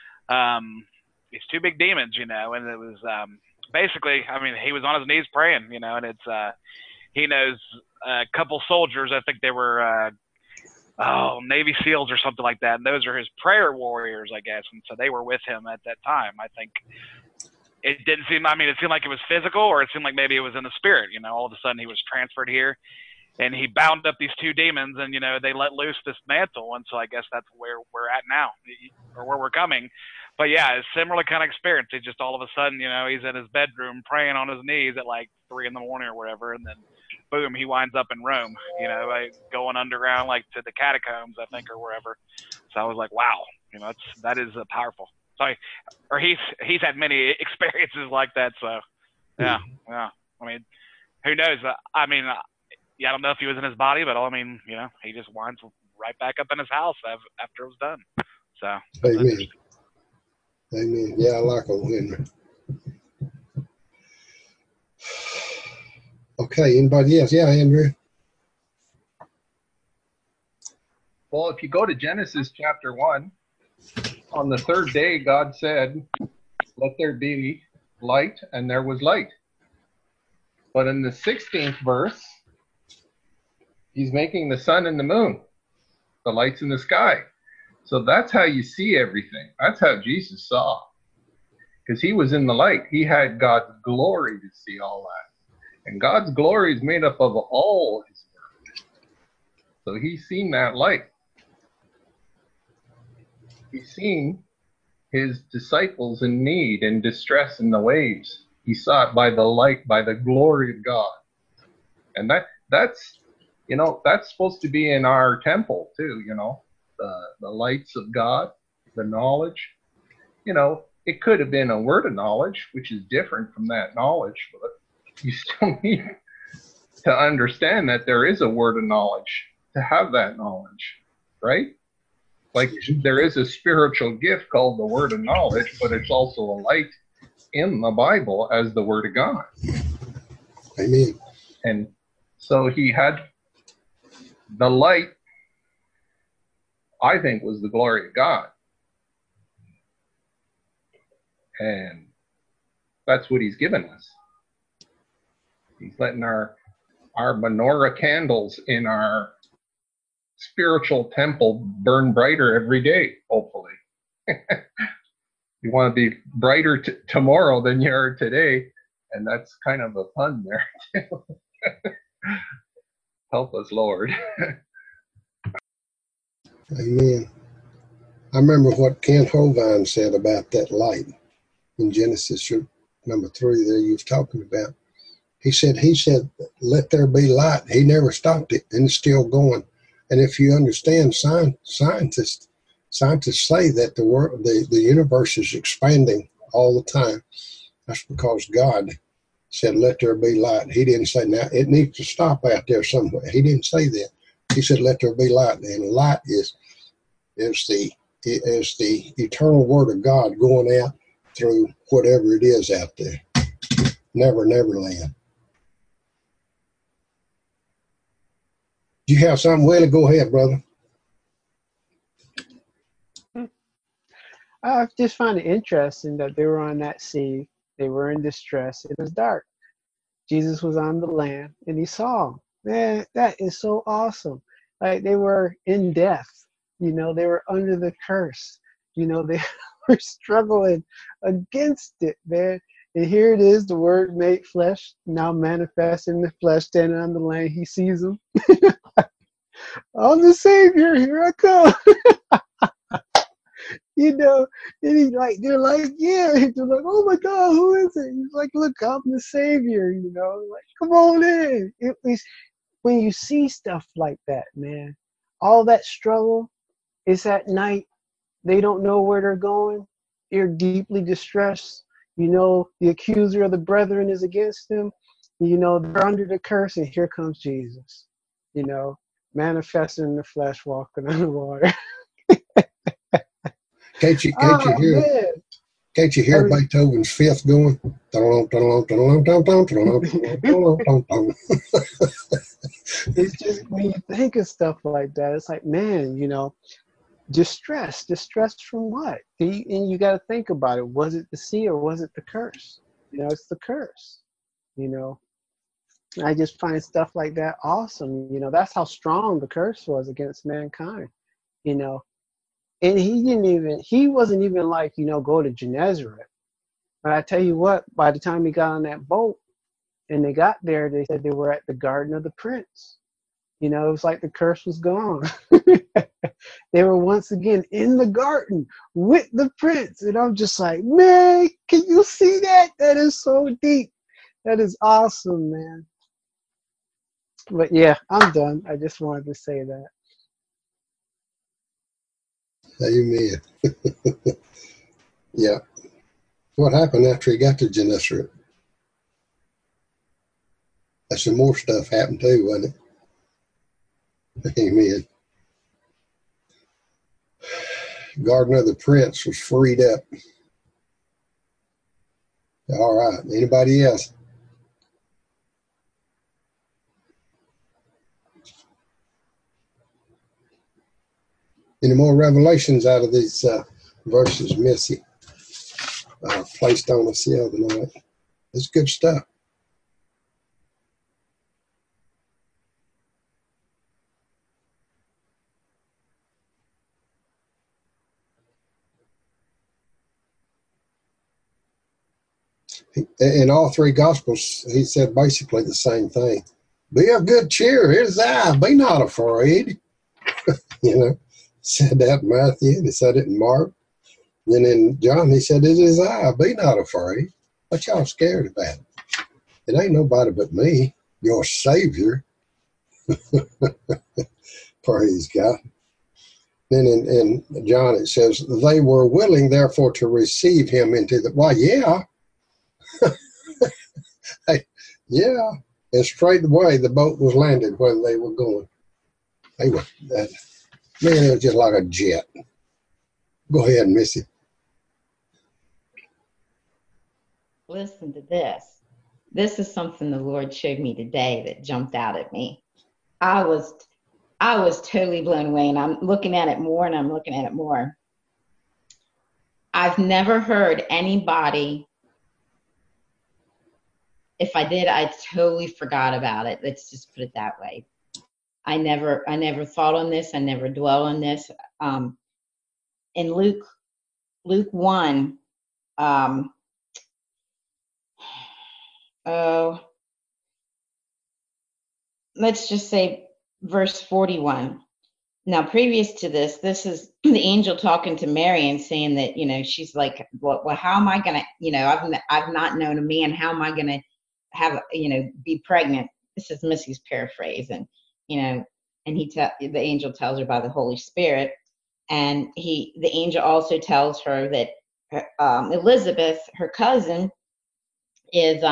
big demons, and it was basically, he was on his knees praying, and it's he knows a couple soldiers. I think they were Navy SEALs or something like that, and those are his prayer warriors, I guess. And so they were with him at that time. I think it didn't seem. It seemed like it was physical, or it seemed like maybe it was in the spirit. All of a sudden he was transferred here, and he bound up these 2 demons, and they let loose this mantle. And so I guess that's where we're at now, or where we're coming. But yeah, it's similar kind of experience. It just all of a sudden, he's in his bedroom praying on his knees at like 3 a.m. or whatever, and then boom, he winds up in Rome. Going underground like to the catacombs, I think, or wherever. So I was like, wow, that is powerful. So he's had many experiences like that. So yeah. Who knows? I don't know if he was in his body, but he just winds right back up in his house after it was done. So. Amen. Amen. Yeah, I like old Henry. Okay, anybody else? Yeah, Andrew. Well, if you go to Genesis chapter 1, on the 3rd day, God said, "Let there be light," and there was light. But in the 16th verse, He's making the sun and the moon, the lights in the sky. So that's how you see everything. That's how Jesus saw. Because He was in the light. He had God's glory to see all that. And God's glory is made up of all His word. So He's seen that light. He's seen His disciples in need and distress in the waves. He saw it by the light, by the glory of God. And that's supposed to be in our temple too, the lights of God, the knowledge. It could have been a word of knowledge, which is different from that knowledge, but you still need to understand that there is a word of knowledge to have that knowledge, right? Like there is a spiritual gift called the word of knowledge, but it's also a light in the Bible as the word of God. Amen. And so He had the light, I think, was the glory of God. And that's what He's given us. He's letting our menorah candles in our spiritual temple burn brighter every day, hopefully. You want to be brighter tomorrow than you are today. And that's kind of a pun there, too. Help us, Lord. Amen. I remember what Kent Hovind said about that light in Genesis number 3 there you was talking about. He said, let there be light. He never stopped it, and it's still going. And if you understand, scientists say that the universe is expanding all the time. That's because God said, let there be light. He didn't say, now it needs to stop out there somewhere. He didn't say that. He said, let there be light. And light is the eternal word of God going out through whatever it is out there. Never land. Do you have something, Willie? Go ahead, brother. I just find it interesting that they were on that sea. They were in distress. It was dark. Jesus was on the land, and he saw them. Man, that is so awesome. Like, they were in death. You know, they were under the curse. You know, they were struggling against it, man. And here it is, the Word made flesh, now manifest in the flesh, standing on the land. He sees them. I'm the Savior. Here I come. You know, and he's like, they're like, yeah. They're like, oh my God, who is it? He's like, look, I'm the Savior. You know, like, come on in. It was when you see stuff like that, man. All that struggle is at night. They don't know where they're going. They're deeply distressed. You know, the accuser of the brethren is against them. You know, they're under the curse, and here comes Jesus. You know, manifesting in the flesh, walking on the water. Can't you hear Beethoven's fifth going? It's just when you think of stuff like that, it's like, man, you know, distress from what? And you got to think about it. Was it the sea or was it the curse? You know, it's the curse. You know, I just find stuff like that awesome. You know, that's how strong the curse was against mankind. You know, and he wasn't even like, you know, go to Gennesaret. But I tell you what, by the time he got on that boat and they got there, they said they were at the Garden of the Prince. You know, it was like the curse was gone. They were once again in the garden with the prince. And I'm just like, man, can you see that? That is so deep. That is awesome, man. But yeah, I'm done. I just wanted to say that. Amen. Yeah. What happened after he got to Gennesaret? Some more stuff happened too, wasn't it? Amen. Garden of the Prince was freed up. All right. Anybody else? Any more revelations out of these verses Missy placed on us the other night? It's good stuff. In all three Gospels, he said basically the same thing. Be of good cheer. Here's I. Be not afraid. You know, said that in Matthew, and he said it in Mark. Then in John, he said, it is I. Be not afraid. What y'all scared about? It ain't nobody but me, your Savior. Praise God. Then in John, it says, they were willing, therefore, to receive him into the... Why, yeah. Hey, yeah. And straight away, the boat was landed where they were going. They were... Man, it was just like a jet. Go ahead, Missy. Listen to this. This is something the Lord showed me today that jumped out at me. I was totally blown away, and I'm looking at it more and I'm looking at it more. I've never heard anybody, if I did, I totally forgot about it. Let's just put it that way. I never thought on this. I never dwell on this. In Luke 1, let's just say verse 41. Now, previous to this, this is the angel talking to Mary and saying that, you know, she's like, well, how am I going to, you know, I've not known a man. How am I going to have, you know, be pregnant? This is Missy's paraphrase. And, you know, and the angel tells her by the Holy Spirit. And the angel also tells her that Elizabeth, her cousin, is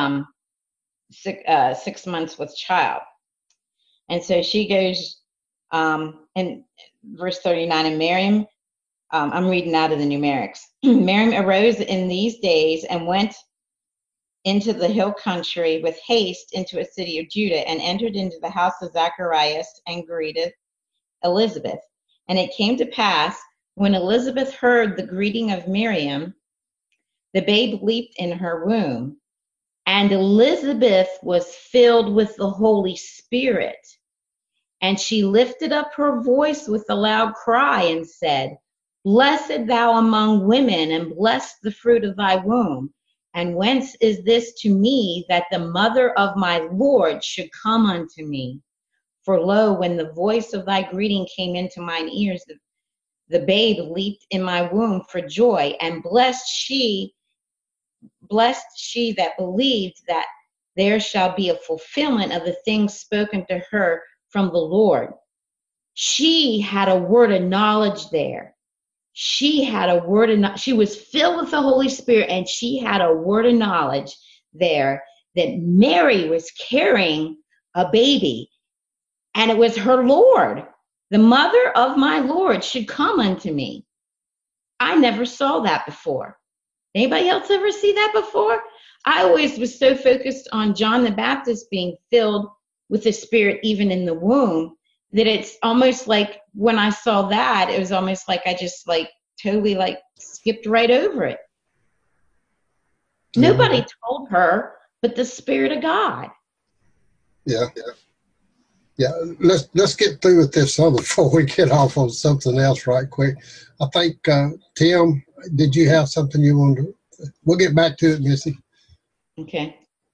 6 months with child. And so she goes in verse 39, and Miriam, I'm reading out of the numerics. Miriam arose in these days and went into the hill country with haste into a city of Judah, and entered into the house of Zacharias and greeted Elizabeth. And it came to pass, when Elizabeth heard the greeting of Miriam, the babe leaped in her womb, and Elizabeth was filled with the Holy Spirit. And she lifted up her voice with a loud cry and said, Blessed thou among women, and blessed the fruit of thy womb. And whence is this to me, that the mother of my Lord should come unto me? For lo, when the voice of thy greeting came into mine ears, the babe leaped in my womb for joy. And blessed she that believed that there shall be a fulfillment of the things spoken to her from the Lord. She had a word of knowledge there. She was filled with the Holy Spirit, and she had a word of knowledge there that Mary was carrying a baby, and it was her Lord. The mother of my Lord should come unto me. I never saw that before. Anybody else ever see that before? I always was so focused on John the Baptist being filled with the Spirit even in the womb, that it's almost like when I saw that, it was almost like I just totally skipped right over it. Nobody told her but the Spirit of God. Yeah. Let's get through with this before we get off on something else right quick. I think, Tim, did you have something you wanted to? We'll get back to it, Missy. Okay.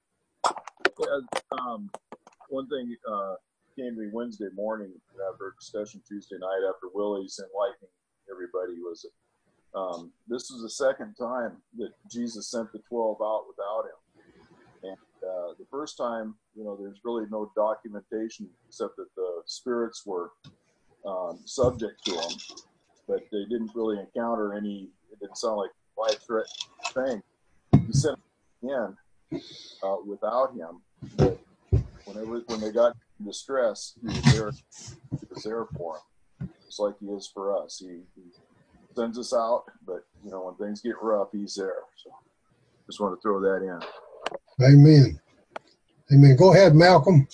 Yeah, one thing came to me Wednesday morning after a discussion Tuesday night after Willie's enlightening everybody was this was the second time that Jesus sent the 12 out without him. And the first time, there's really no documentation except that the spirits were subject to him, but they didn't really encounter any, it didn't sound like life-threatening thing. He sent them in without him, but when they got in distress, he was there for them, just like he is for us. He sends us out, but when things get rough, he's there. So just want to throw that in. Amen. Go ahead, Malcolm.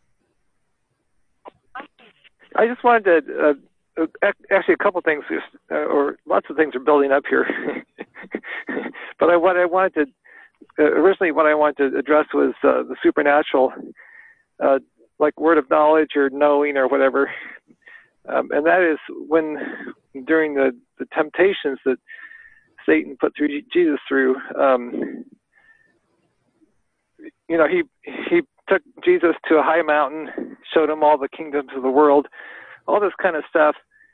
I just wanted to actually a couple things, or lots of things are building up here. But what I wanted to address was the supernatural, like word of knowledge or knowing or whatever. And that is when, during the temptations that Satan put Jesus through, he took Jesus to a high mountain, showed him all the kingdoms of the world, all this kind of stuff.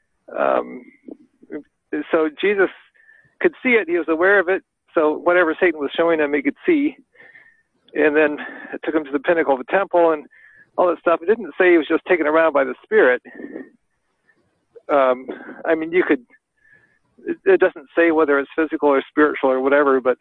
So Jesus could see it. He was aware of it. So whatever Satan was showing him, he could see. And then it took him to the pinnacle of the temple and all that stuff. It didn't say he was just taken around by the Spirit. It doesn't say whether it's physical or spiritual or whatever, but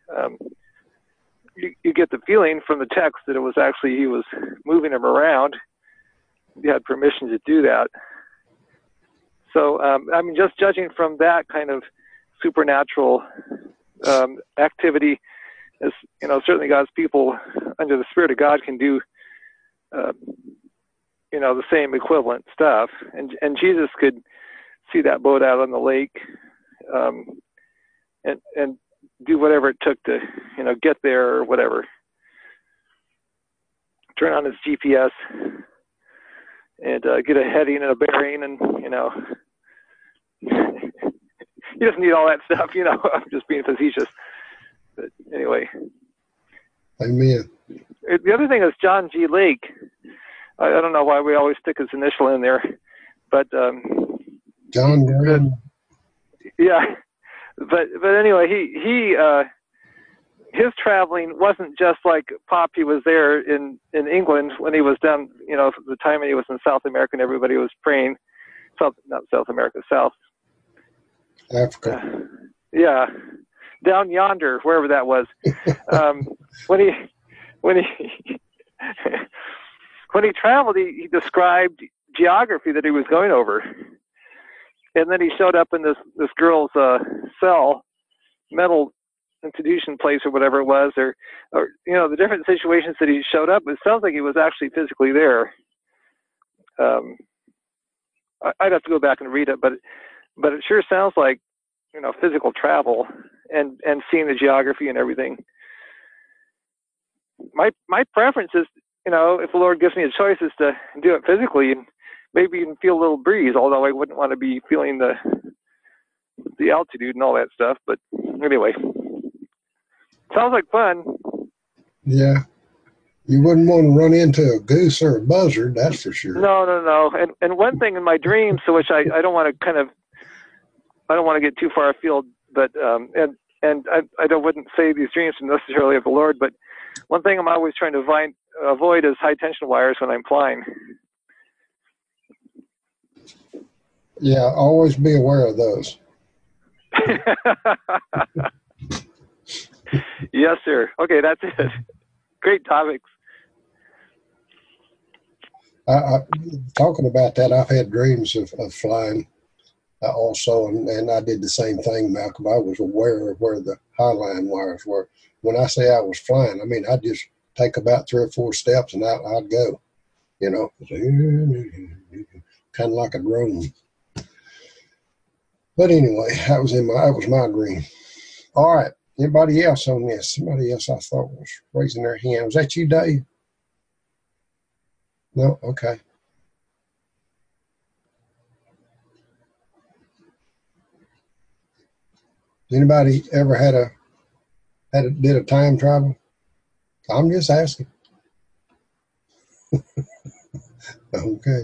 you get the feeling from the text that it was actually he was moving him around. He had permission to do that. So, just judging from that kind of supernatural activity, as certainly God's people under the Spirit of God can do, the same equivalent stuff. And Jesus could see that boat out on the lake, and do whatever it took to, get there or whatever. Turn on his GPS and get a heading and a bearing, and he doesn't need all that stuff. I'm just being facetious. But anyway. Amen. The other thing is John G. Lake. I don't know why we always stick his initial in there, but John Graham. Yeah, but anyway, he his traveling wasn't just like Pop. He was there in England when he was down. The time he was in South America and everybody was praying. Not South America, South Africa. Yeah, down yonder, wherever that was. When he when he traveled, he described geography that he was going over, and then he showed up in this girl's cell, mental institution place or whatever it was, or the different situations that he showed up. It sounds like he was actually physically there. I'd have to go back and read it, but it sure sounds like physical travel and seeing the geography and everything. My preference is, if the Lord gives me a choice, is to do it physically and maybe even feel a little breeze, although I wouldn't want to be feeling the altitude and all that stuff. But anyway, sounds like fun. Yeah. You wouldn't want to run into a goose or a buzzard, that's for sure. No. And one thing in my dreams, so which I don't want to I don't want to get too far afield, but and I wouldn't say these dreams necessarily of the Lord, but one thing I'm always trying to avoid is high tension wires when I'm flying. Yeah, always be aware of those. Yes, sir. Okay, that's it. Great topics. Talking about that, I've had dreams of flying also, and I did the same thing, Malcolm. I was aware of where the high line wires were. When I say I was flying, I mean I'd just take about 3 or 4 steps and out I'd go, kind of like a drone. But anyway, that was my dream. All right, anybody else on this? Somebody else I thought was raising their hand. Was that you, Dave? No? Okay. Anybody ever did a time travel? I'm just asking. Okay.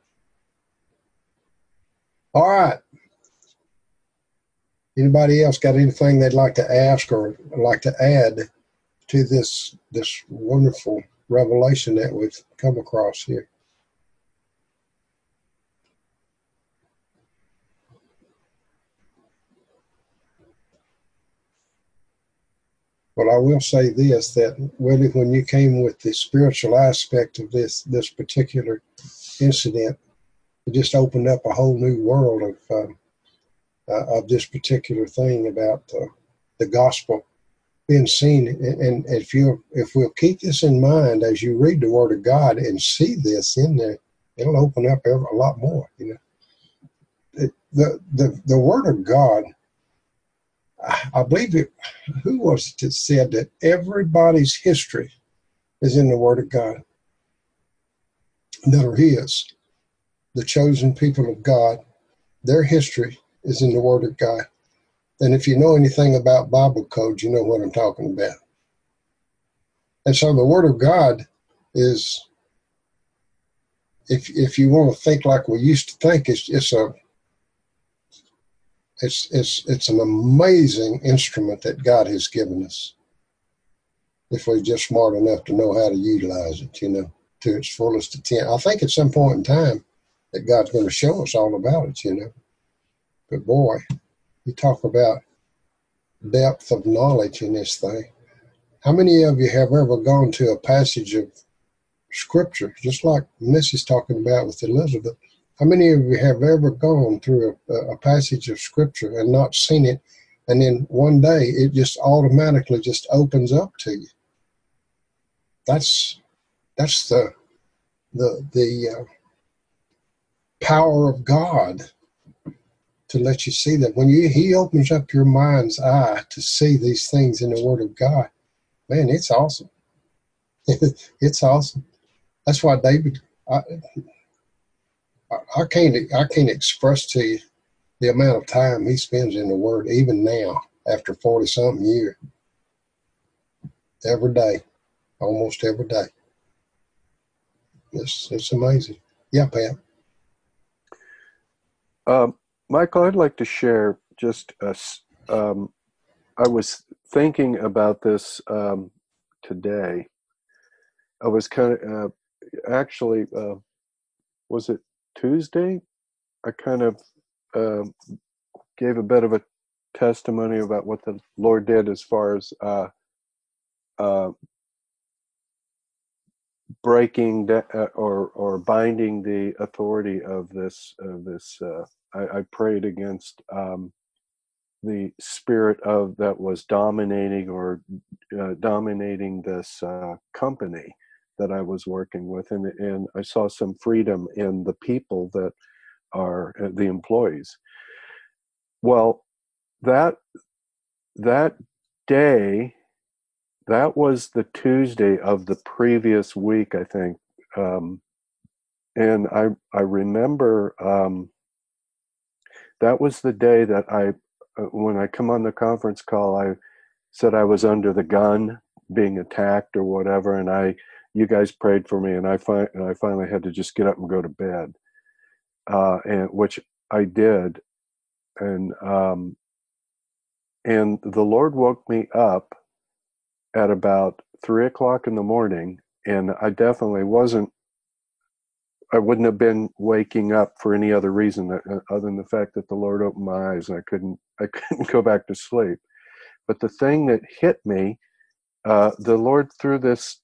All right. Anybody else got anything they'd like to ask or like to add to this wonderful revelation that we've come across here? Well, I will say this, that Willie, when you came with the spiritual aspect of this particular incident, it just opened up a whole new world of this particular thing about the gospel being seen. And if we'll keep this in mind as you read the Word of God and see this in there, it'll open up a lot more. The Word of God. I believe who was it that said that everybody's history is in the Word of God? There is. The chosen people of God, their history is in the Word of God. And if you know anything about Bible code, you know what I'm talking about. And so the Word of God is, if you want to think like we used to think, it's an amazing instrument that God has given us, if we're just smart enough to know how to utilize it, to its fullest extent. I think at some point in time that God's going to show us all about it, But boy, you talk about depth of knowledge in this thing. How many of you have ever gone to a passage of Scripture, just like Missy's talking about with Elizabeth? How many of you have ever gone through a passage of Scripture and not seen it, and then one day it just automatically just opens up to you? That's the power of God to let you see that. When He opens up your mind's eye to see these things in the Word of God, man, it's awesome. It's awesome. That's why David. I can't express to you the amount of time he spends in the Word, even now, after 40-something years. Every day, almost every day. It's amazing. Yeah, Pat. Michael, I'd like to share just I was thinking about this today. I was kind of actually, was it Tuesday? I kind of gave a bit of a testimony about what the Lord did as far as breaking or binding the authority of this. I prayed against the spirit of that was dominating this company that I was working with, and I saw some freedom in the people that are the employees. Well, that day, that was the Tuesday of the previous week, I think, and I remember that was the day that when I come on the conference call, I said I was under the gun, being attacked or whatever, and you guys prayed for me, and I finally had to just get up and go to bed, and which I did, and the Lord woke me up at about 3:00 in the morning, and I definitely I wouldn't have been waking up for any other reason other than the fact that the Lord opened my eyes and I couldn't go back to sleep. But the thing that hit me, the Lord threw this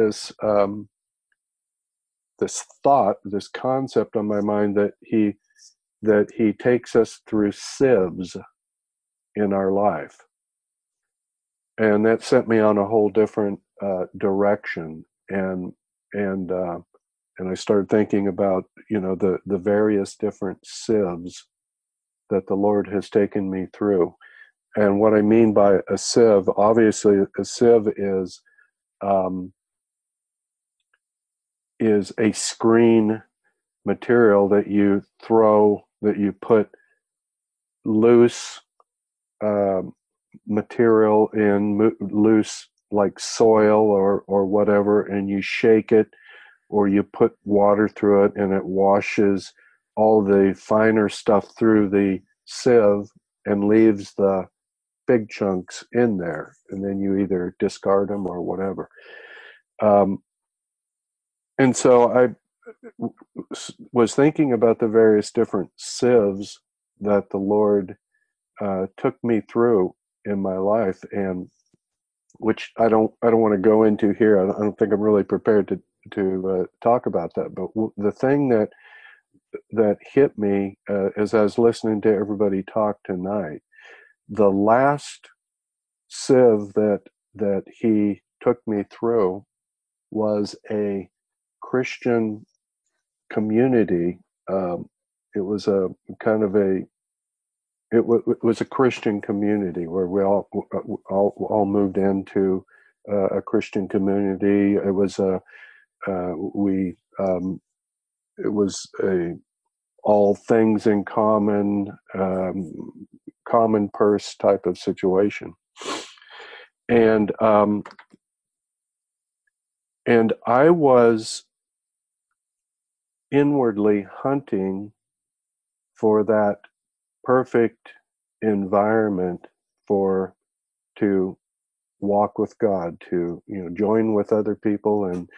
thought, this concept on my mind that He takes us through sieves in our life, and that sent me on a whole different direction, and I started thinking about the various different sieves that the Lord has taken me through. And what I mean by a sieve, obviously a sieve is a screen material that you put loose material in, loose like soil or whatever, and you shake it, or you put water through it, and it washes all the finer stuff through the sieve and leaves the big chunks in there, and then you either discard them or whatever. And so I was thinking about the various different sieves that the Lord took me through in my life, and which I don't want to go into here. I don't think I'm really prepared to talk about that. But the thing that hit me as I was listening to everybody talk tonight, the last sieve that He took me through was a Christian community. It was a kind of it was a Christian community where we all moved into a Christian community. It was it was a all things in common, common purse type of situation, and I was inwardly hunting for that perfect environment to walk with God, to join with other people and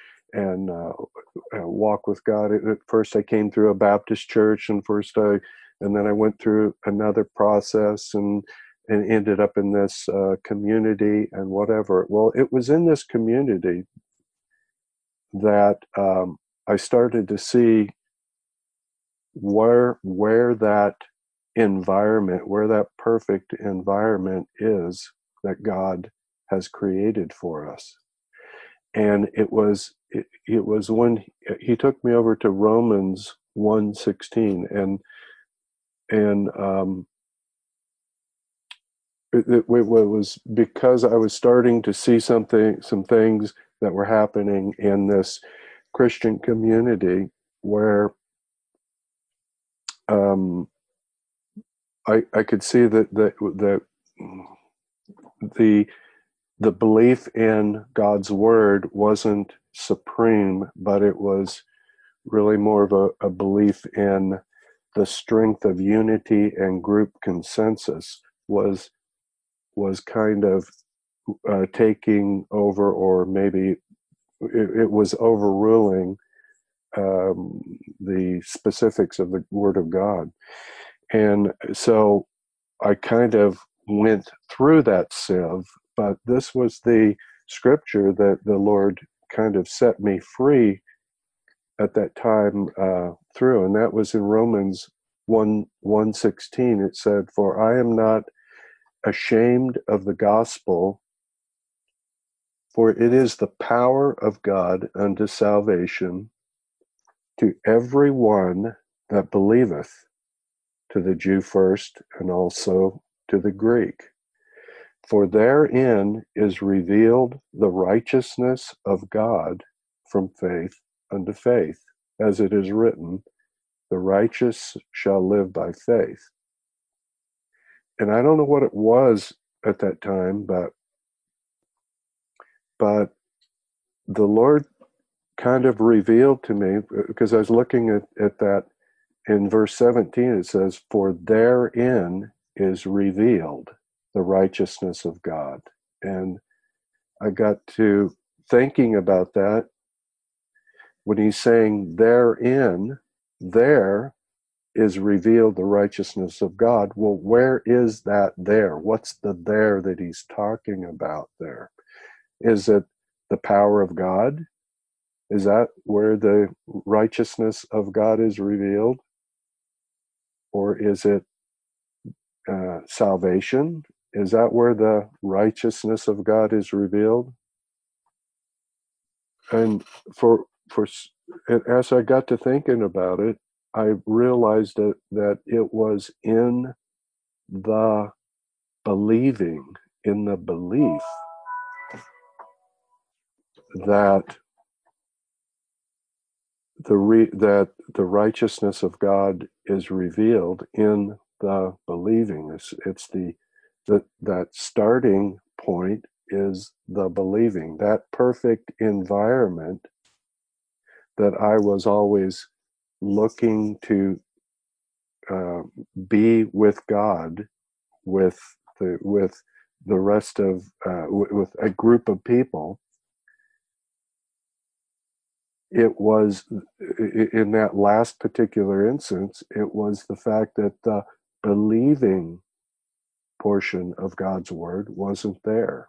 walk with God. At first, I came through a Baptist church, and then I went through another process and ended up in this community and whatever. Well, it was in this community that I started to see where that environment, where that perfect environment is that God has created for us. And it was when He took me over to Romans 1:16, and it was because I was starting to see some things that were happening in this Christian community where I could see that the belief in God's word wasn't supreme, but it was really more of a belief in the strength of unity and group consensus was kind of taking over, or maybe it was overruling the specifics of the Word of God. And so I kind of went through that sieve, but this was the scripture that the Lord kind of set me free at that time through, and that was in Romans 1:16. It said, "For I am not ashamed of the gospel, for it is the power of God unto salvation to every one that believeth, to the Jew first, and also to the Greek. For therein is revealed the righteousness of God from faith unto faith, as it is written, the righteous shall live by faith." And I don't know what it was at that time, but the Lord kind of revealed to me, because I was looking at that in verse 17, it says, "For therein is revealed the righteousness of God." And I got to thinking about that when he's saying therein, there is revealed the righteousness of God. Well, where is that there? What's the there that he's talking about there? Is it the power of God? Is that where the righteousness of God is revealed? Or is it salvation? Is that where the righteousness of God is revealed? And as I got to thinking about it, I realized that it was in the believing, in the belief that that the righteousness of God is revealed in the believing. It's that starting point is the believing, that perfect environment that I was always looking to be with God, with the rest of with a group of people. It was, in that last particular instance, it was the fact that the believing portion of God's word wasn't there.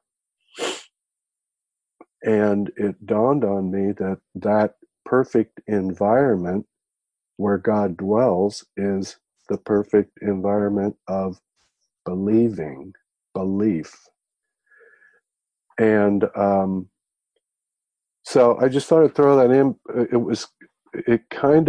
And it dawned on me that perfect environment where God dwells is the perfect environment of believing, belief. And so I just thought I'd throw that in. It kind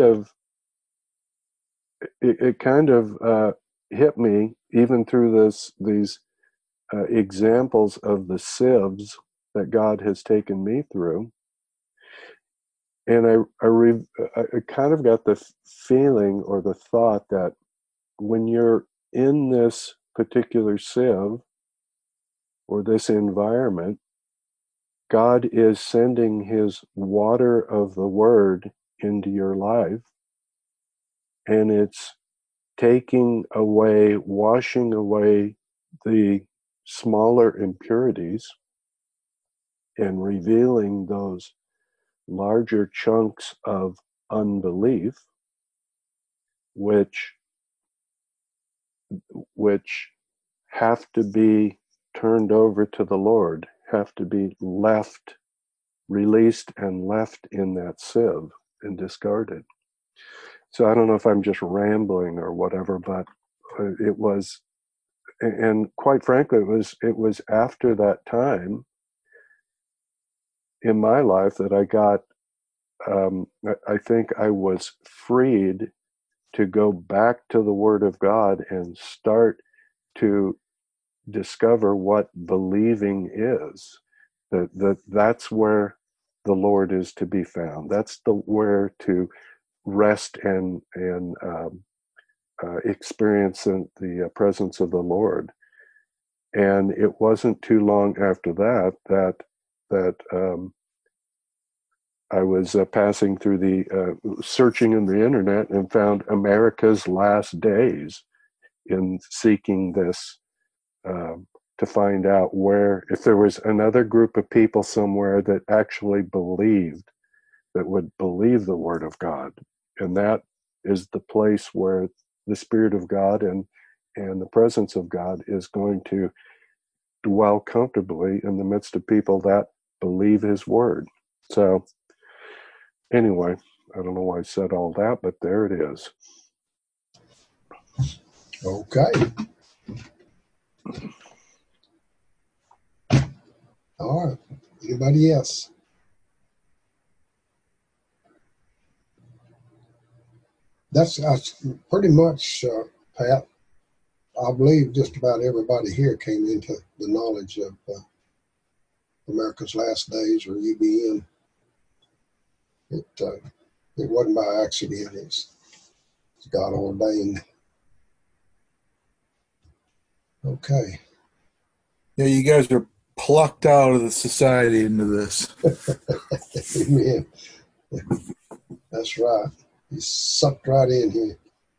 of hit me even through these examples of the sieves that God has taken me through. And I kind of got the feeling or the thought that when you're in this particular sieve or this environment, God is sending his water of the word into your life, and it's taking away, washing away the smaller impurities and revealing those larger chunks of unbelief, which have to be turned over to the Lord, have to be released and left in that sieve and discarded. So I don't know if I'm just rambling or whatever, but it was, and quite frankly, it was after that time in my life that I got, I think I was freed to go back to the Word of God and start to discover what believing is. That's where the Lord is to be found. That's where to rest and experience the presence of the Lord. And it wasn't too long after that I was passing through the searching in the internet and found America's Last Days in seeking this to find out if there was another group of people somewhere that actually believed, that would believe the Word of God. And that is the place where the Spirit of God and and the presence of God is going to dwell comfortably in the midst of people that believe his word. So anyway, I don't know why I said all that, but there it is. Okay. All right. Anybody else? That's pretty much, Pat. I believe just about everybody here came into the knowledge of America's Last Days, or UBM. It wasn't by accident. It's God ordained. Okay. Yeah, you guys are plucked out of the society into this. Amen. That's right. He's sucked right in here.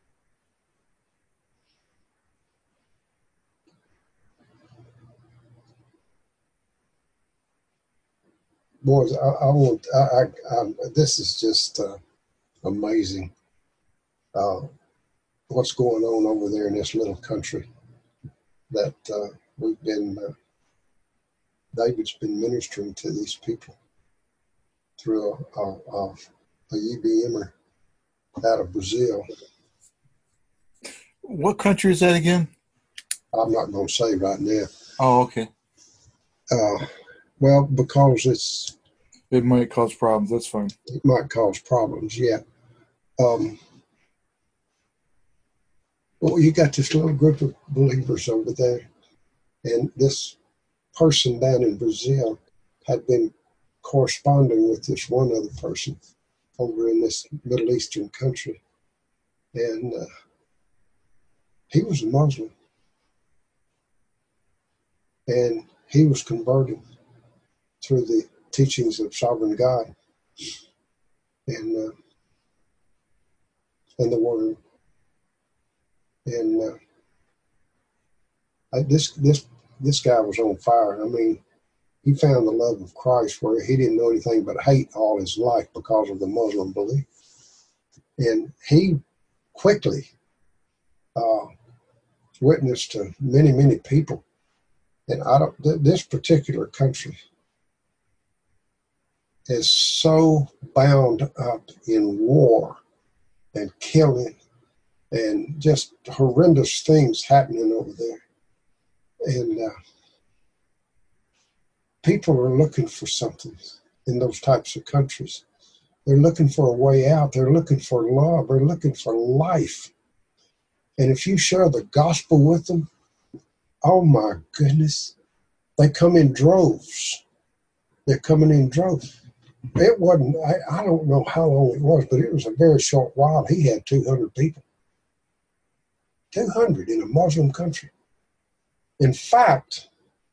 Boys, this is just amazing. What's going on over there in this little country that we've been, David's been ministering to these people through a UBMer out of Brazil. What country is that again? I'm not going to say right now. Oh, okay. Well, because it might cause problems. That's fine. It might cause problems, yeah. Well, you got this little group of believers over there, and this person down in Brazil had been corresponding with this one other person over in this Middle Eastern country, and he was a Muslim, and he was converted through the teachings of sovereign God and the Word. And this guy was on fire. I mean, he found the love of Christ where he didn't know anything but hate all his life because of the Muslim belief. And he quickly witnessed to many, many people. And this particular country is so bound up in war and killing and just horrendous things happening over there. And people are looking for something in those types of countries. They're looking for a way out. They're looking for love. They're looking for life. And if you share the gospel with them, oh my goodness, they come in droves. They're coming in droves. It wasn't, I don't know how long it was, but it was a very short while. He had 200 people. 200 in a Muslim country. In fact,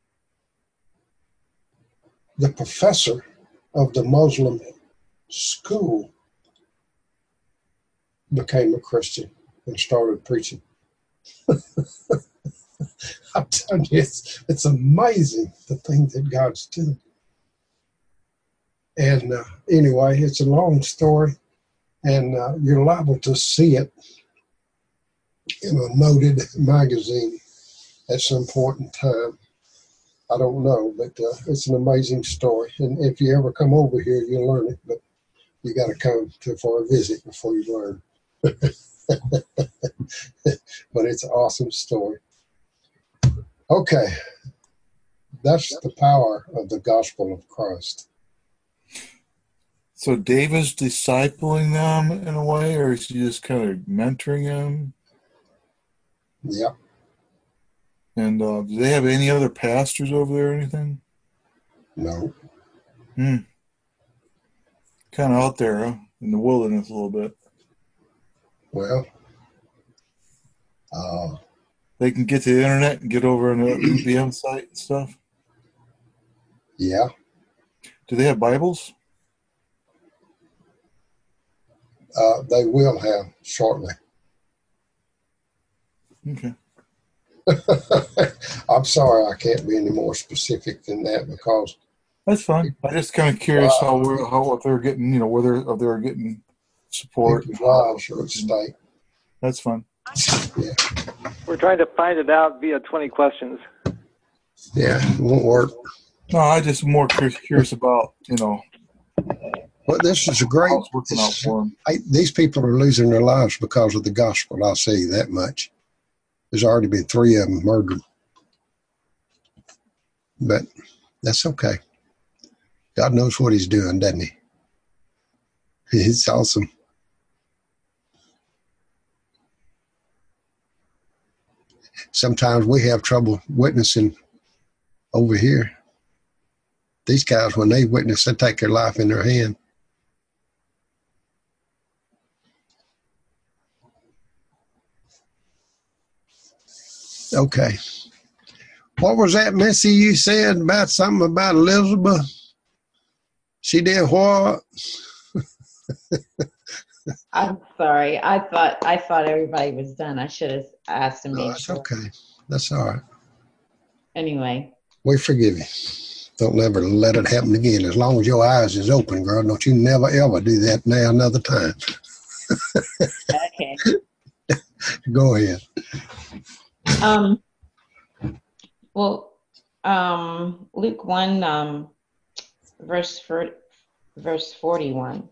the professor of the Muslim school became a Christian and started preaching. I'm telling you, it's amazing the things that God's doing. And anyway, it's a long story, and you're liable to see it in a noted magazine at some point in time. I don't know, but it's an amazing story. And if you ever come over here, you'll learn it, but you got to come for a visit before you learn. But it's an awesome story. Okay. That's the power of the gospel of Christ. So David's discipling them in a way, or is he just kind of mentoring them? Yeah. And do they have any other pastors over there or anything? No. Kind of out there, huh? In the wilderness a little bit. Well, they can get to the internet and get over on the UBM site and stuff? Yeah. Do they have Bibles? They will have shortly. Okay. I'm sorry, I can't be any more specific than that because that's fine. I'm just kind of curious how they're getting, whether they're getting support. People's lives are at stake. That's fine. We're trying to find it out via 20 questions. Yeah, it won't work. No, I just more curious about, Well, this is a great. how it's working out for them. These people are losing their lives because of the gospel. I'll say you that much. There's already been 3 of them murdered, but that's okay. God knows what He's doing, doesn't He? It's awesome. Sometimes we have trouble witnessing over here. These guys, when they witness, they take their life in their hand. Okay. What was that, Missy, you said about something about Elizabeth? She did what? I'm sorry. I thought everybody was done. I should have asked him. No, that's okay. That's all right. Anyway. We forgive you. Don't ever let it happen again. As long as your eyes is open, girl, don't you never, ever do that now another time. Okay. Go ahead. Well, Luke 1, verse 41.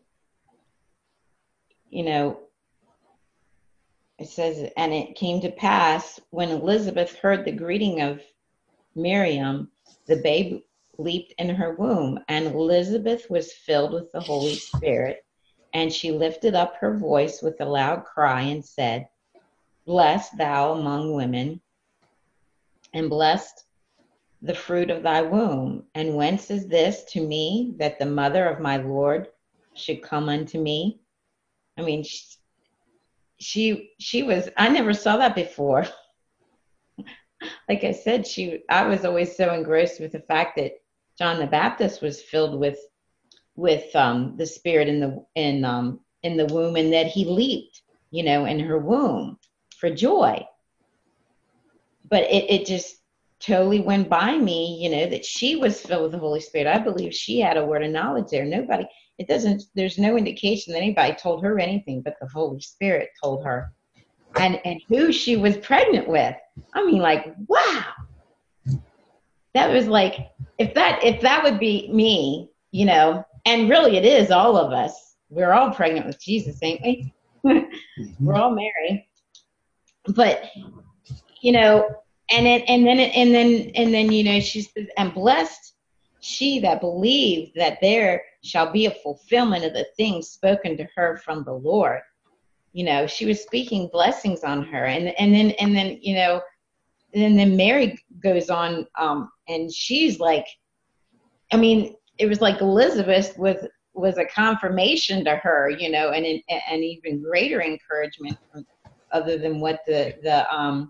It says, and it came to pass when Elizabeth heard the greeting of Miriam, the babe leaped in her womb, and Elizabeth was filled with the Holy Spirit, and she lifted up her voice with a loud cry and said, Blessed thou among women, and blessed the fruit of thy womb. And whence is this to me, that the mother of my Lord should come unto me? I mean, she was, I never saw that before. Like I said, I was always so engrossed with the fact that John the Baptist was filled with the Spirit in the womb, and that he leaped, in her womb for joy. But it just totally went by me, that she was filled with the Holy Spirit. I believe she had a word of knowledge there. There's no indication that anybody told her anything, but the Holy Spirit told her. And who she was pregnant with. I mean, like, wow. That was like, if that would be me, and really it is all of us. We're all pregnant with Jesus, ain't we? We're all married. But, and then she says, and blessed she that believed that there shall be a fulfillment of the things spoken to her from the Lord. She was speaking blessings on her, and then Mary goes on, and she's like, I mean, it was like Elizabeth was a confirmation to her, and even greater encouragement other than what the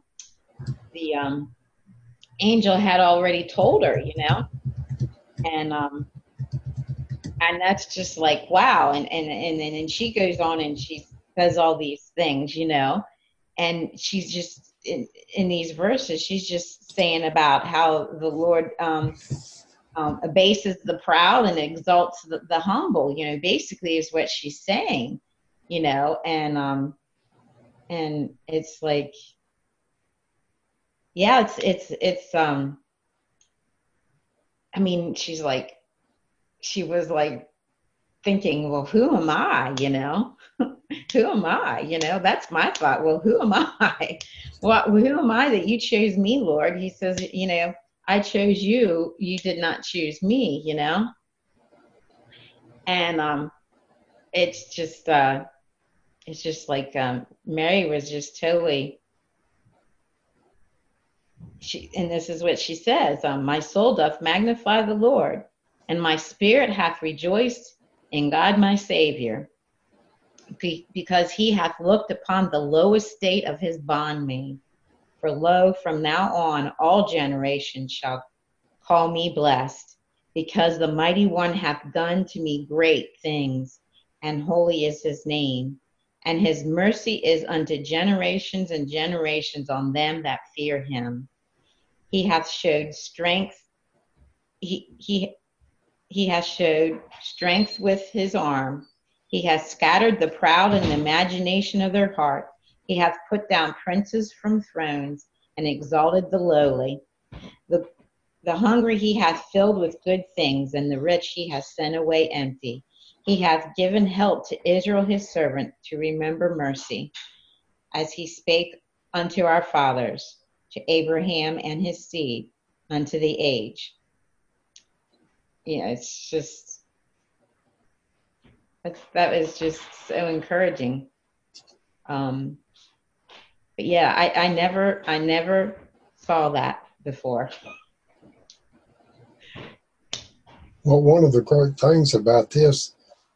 angel had already told her, and that's just like, wow. And she goes on and she says all these things, and she's just in these verses, she's just saying about how the Lord abases the proud and exalts the humble, basically is what she's saying, and it's like, yeah, it's I mean, she was like thinking, well, who am I, who am I, that's my thought. Well, who am I? Well, who am I that you chose me, Lord? He says, I chose you, you did not choose me, and it's just like Mary was just totally, and this is what she says, my soul doth magnify the Lord, and my spirit hath rejoiced in God my Savior, because he hath looked upon the low estate of his bondmaid. For lo, from now on all generations shall call me blessed, because the Mighty One hath done to me great things, and holy is his name. And his mercy is unto generations and generations on them that fear him. He hath showed strength. He hath showed strength with his arm. He hath scattered the proud in the imagination of their heart. He hath put down princes from thrones and exalted the lowly. The hungry he hath filled with good things, and the rich he hath sent away empty. He hath given help to Israel his servant, to remember mercy, as he spake unto our fathers, to Abraham and his seed, unto the age. Yeah, it's just, that was just so encouraging. But yeah, I never saw that before. Well, one of the great things about this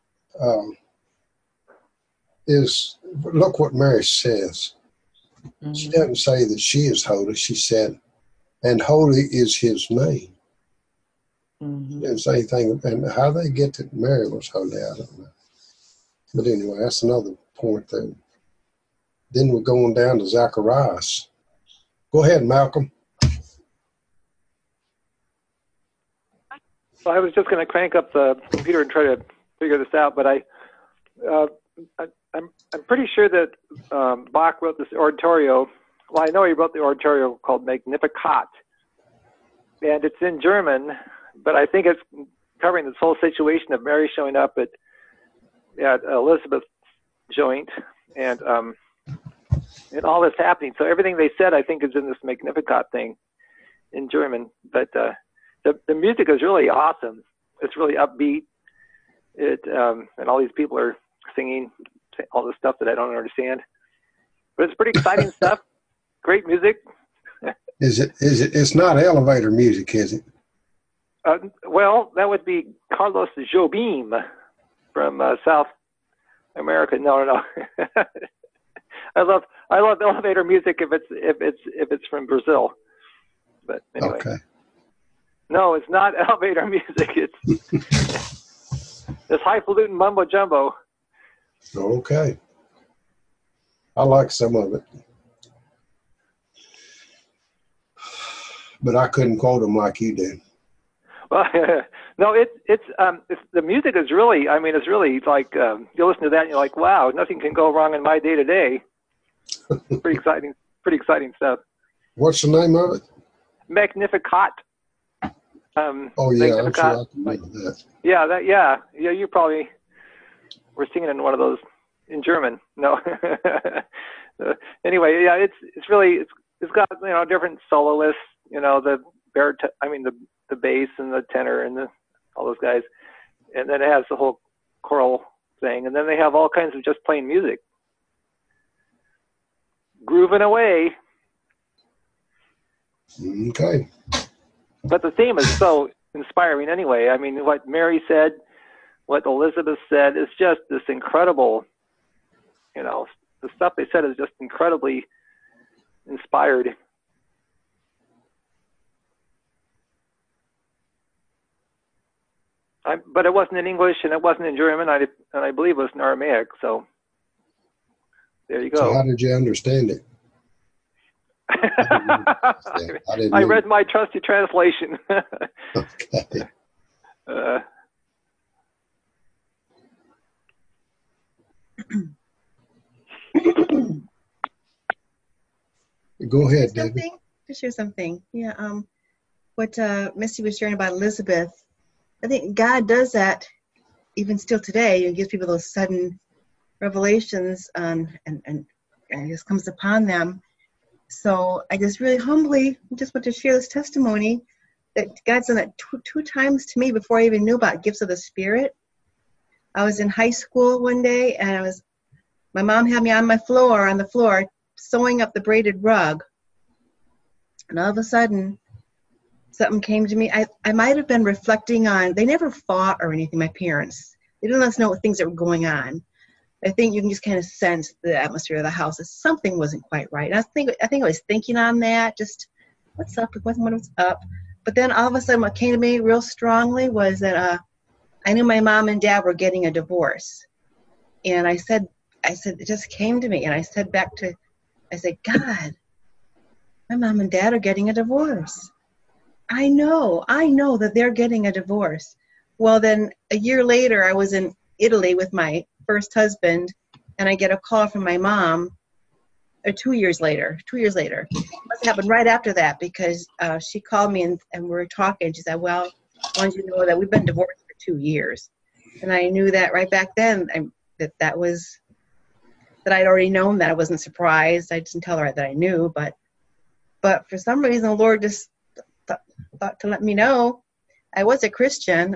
is, look what Mary says. Mm-hmm. She doesn't say that she is holy. She said, and holy is his name. Mm-hmm. She didn't say anything. And how they get that Mary was holy, I don't know. But anyway, that's another point there. Then we're going down to Zacharias. Go ahead, Malcolm. Well, I was just going to crank up the computer and try to figure this out, but I'm pretty sure that Bach wrote this oratorio. Well, I know he wrote the oratorio called Magnificat, and it's in German, but I think it's covering this whole situation of Mary showing up at Elizabeth's joint, and all this happening. So everything they said, I think, is in this Magnificat thing in German. But the music is really awesome. It's really upbeat. And all these people are singing all this stuff that I don't understand. But it's pretty exciting stuff. Great music. It's not elevator music, is it? Well, that would be Carlos Jobim from South America. No. I love elevator music if it's from Brazil. But anyway. Okay. No, it's not elevator music. It's highfalutin mumbo jumbo. Okay. I like some of it. But I couldn't quote them like you did. Well, no, it's the music is really, I mean, it's really like, you listen to that and you're like, wow, nothing can go wrong in my day to day. Pretty exciting stuff. What's the name of it? Magnificat. Oh yeah, I'm sure I can remember that. Yeah, you probably were singing in one of those in German. No. Anyway, yeah, it's really it's got different soloists, the bass and the tenor and all those guys, and then it has the whole choral thing, and then they have all kinds of just plain music, grooving away. Okay. But the theme is so inspiring anyway. I mean, what Mary said, what Elizabeth said, is just this incredible, the stuff they said is just incredibly inspired. But it wasn't in English and it wasn't in German, and I believe it was in Aramaic, so there you go. So how did you understand it? I read my trusty translation. Okay. Go ahead, Debbie. To share something. Yeah. What Misty was sharing about Elizabeth, I think God does that even still today. He gives people those sudden revelations and it just comes upon them. So I just really humbly just want to share this testimony that God's done that two times to me before I even knew about gifts of the Spirit. I was in high school one day, and my mom had me on the floor, sewing up the braided rug. And all of a sudden, something came to me. I might have been reflecting on, they never fought or anything, my parents. They didn't let us know what things that were going on. I think you can just kind of sense the atmosphere of the house that something wasn't quite right. And I think I was thinking on that, just what's up, what's up. But then all of a sudden what came to me real strongly was that I knew my mom and dad were getting a divorce. And I said, it just came to me. And I said, God, my mom and dad are getting a divorce. I know that they're getting a divorce. Well, then a year later, I was in Italy with my first husband, and I get a call from my mom, 2 years later. 2 years later. It must have happened right after that because she called me and we were talking. She said, well, I wanted you to know that we've been divorced for 2 years. And I knew that right back then that I'd already known that. I wasn't surprised. I didn't tell her that I knew, but for some reason the Lord just thought to let me know. I was a Christian.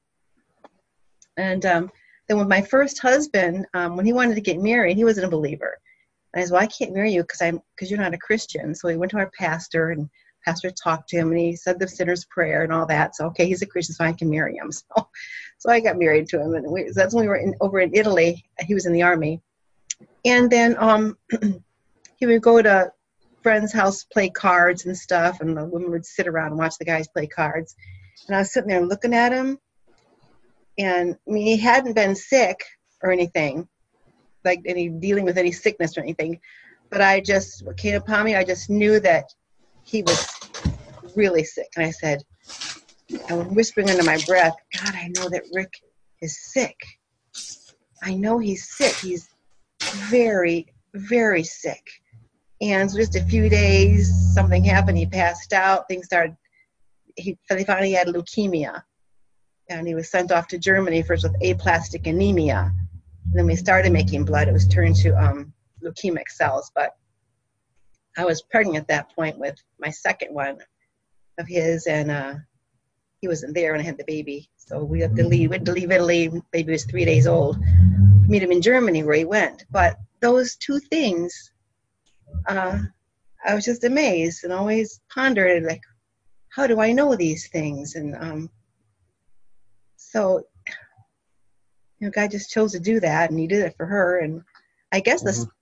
Then with my first husband, when he wanted to get married, he wasn't a believer. And I said, well, I can't marry you because you're not a Christian. So he went to our pastor, and pastor talked to him, and he said the sinner's prayer and all that. So, okay, he's a Christian, so I can marry him. So I got married to him. And that's when we were over in Italy. He was in the army. And then he would go to friend's house, play cards and stuff, and the women would sit around and watch the guys play cards. And I was sitting there looking at him, and I mean, he hadn't been sick or anything, like dealing with any sickness or anything, but what came upon me, I just knew that he was really sick. And I said, I was whispering under my breath, God, I know that Rick is sick. I know he's sick. He's very, very sick. And so just a few days, something happened. He passed out. They found he had leukemia. And he was sent off to Germany first with aplastic anemia. And then we started making blood. It was turned to leukemic cells. But I was pregnant at that point with my second one of his, and he wasn't there when I had the baby. So we had to leave. We had to leave Italy. Baby was 3 days old. Meet him in Germany where he went. But those two things, I was just amazed and always pondered, like, how do I know these things? And so, God just chose to do that, and he did it for her. And I guess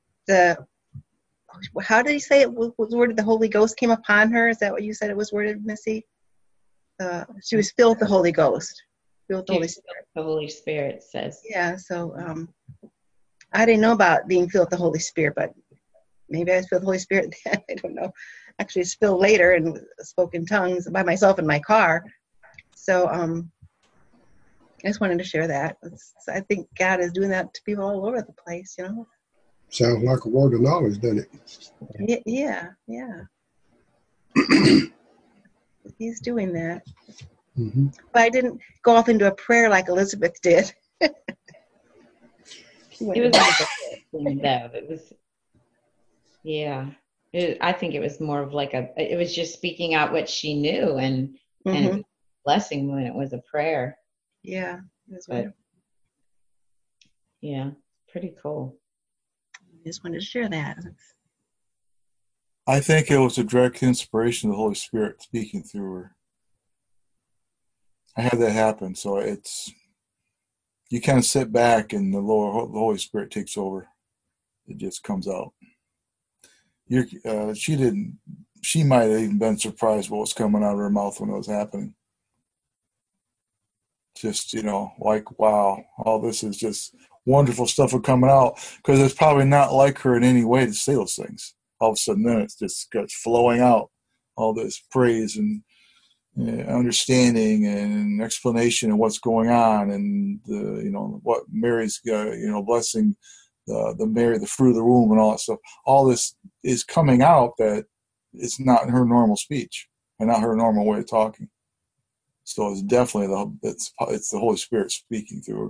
how did he say it was worded? The Holy Ghost came upon her. Is that what you said it was worded, Missy? She was filled with the Holy Ghost. Filled with the Holy Spirit. The Holy Spirit says. Yeah, so I didn't know about being filled with the Holy Spirit, but maybe I was filled with the Holy Spirit then. I don't know. Actually, it's filled later and spoke in tongues by myself in my car. So I just wanted to share that. I think God is doing that to people all over the place, Sounds like a word of knowledge, doesn't it? Yeah. He's doing that. Mm-hmm. But I didn't go off into a prayer like Elizabeth did. It was though. It was, yeah. I think it was more of like it was just speaking out what she knew, and it was a blessing when it was a prayer. Yeah. It was but, yeah, pretty cool. I just wanted to share that. I think it was a direct inspiration of the Holy Spirit speaking through her. I had that happen, so you kind of sit back and the Holy Spirit takes over. It just comes out. She might have even been surprised what was coming out of her mouth when it was happening. Just, like, wow, all this is just wonderful stuff coming out, because it's probably not like her in any way to say those things. All of a sudden, then it just gets flowing out, all this praise and understanding and explanation of what's going on, and what Mary's blessing the fruit of the womb and all that stuff. All this is coming out that it's not her normal speech and not her normal way of talking. So it's definitely it's the Holy Spirit speaking through her.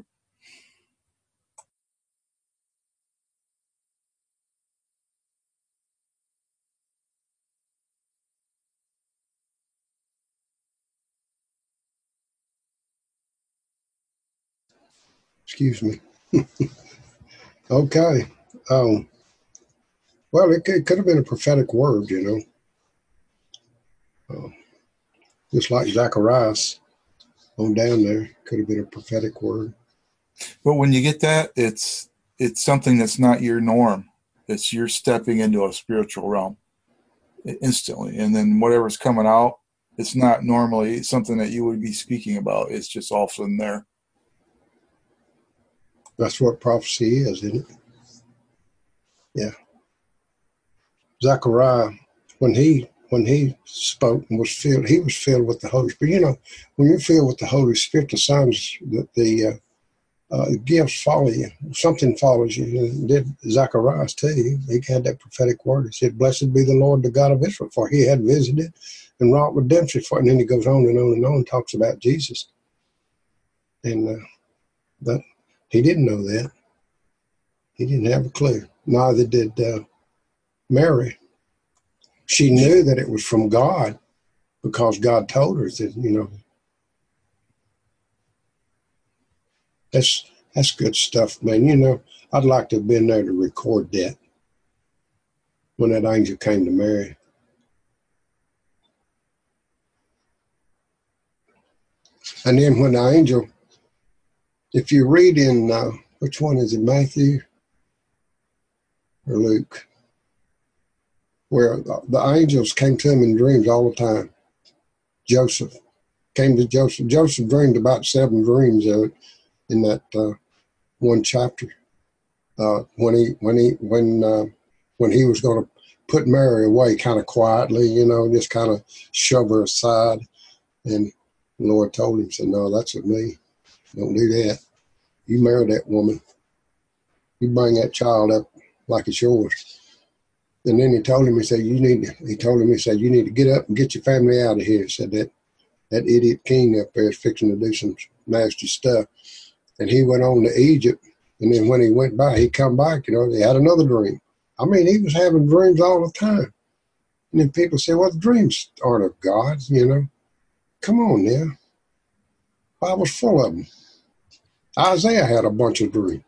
Excuse me. Okay. Well, it could have been a prophetic word, just like Zacharias on down there, could have been a prophetic word. But when you get that, it's something that's not your norm. It's you're stepping into a spiritual realm instantly, and then whatever's coming out, it's not normally something that you would be speaking about. It's just all of a sudden there. That's what prophecy is, isn't it? Yeah. Zechariah, when he spoke and was filled, he was filled with the Holy Spirit. When you're filled with the Holy Spirit, the signs, the gifts follow you. Something follows you. And did Zacharias too. He had that prophetic word. He said, "Blessed be the Lord, the God of Israel, for he had visited and wrought redemption for." And then he goes on and on and on, talks about Jesus. And but he didn't know that. He didn't have a clue. Neither did Mary. She knew that it was from God because God told her that, you know. That's good stuff, man. You know, I'd like to have been there to record that when that angel came to Mary. And then when the angel, if you read in, which one is it, Matthew or Luke, where the angels came to him in dreams all the time. Joseph came to Joseph. Joseph dreamed about 7 dreams of it in that one chapter. When he was going to put Mary away kind of quietly, you know, just kind of shove her aside. And the Lord told him, said, "No, that's with me. Don't do that. You marry that woman. You bring that child up like it's yours." And then he told him, he said, "You need to get up and get your family out of here." He said that idiot king up there is fixing to do some nasty stuff. And he went on to Egypt. And then when he went by, he come back, you know, he had another dream. I mean, he was having dreams all the time. And then people say, "Well, the dreams aren't of God," you know. Come on now. The Bible's full of them. Isaiah had a bunch of dreams.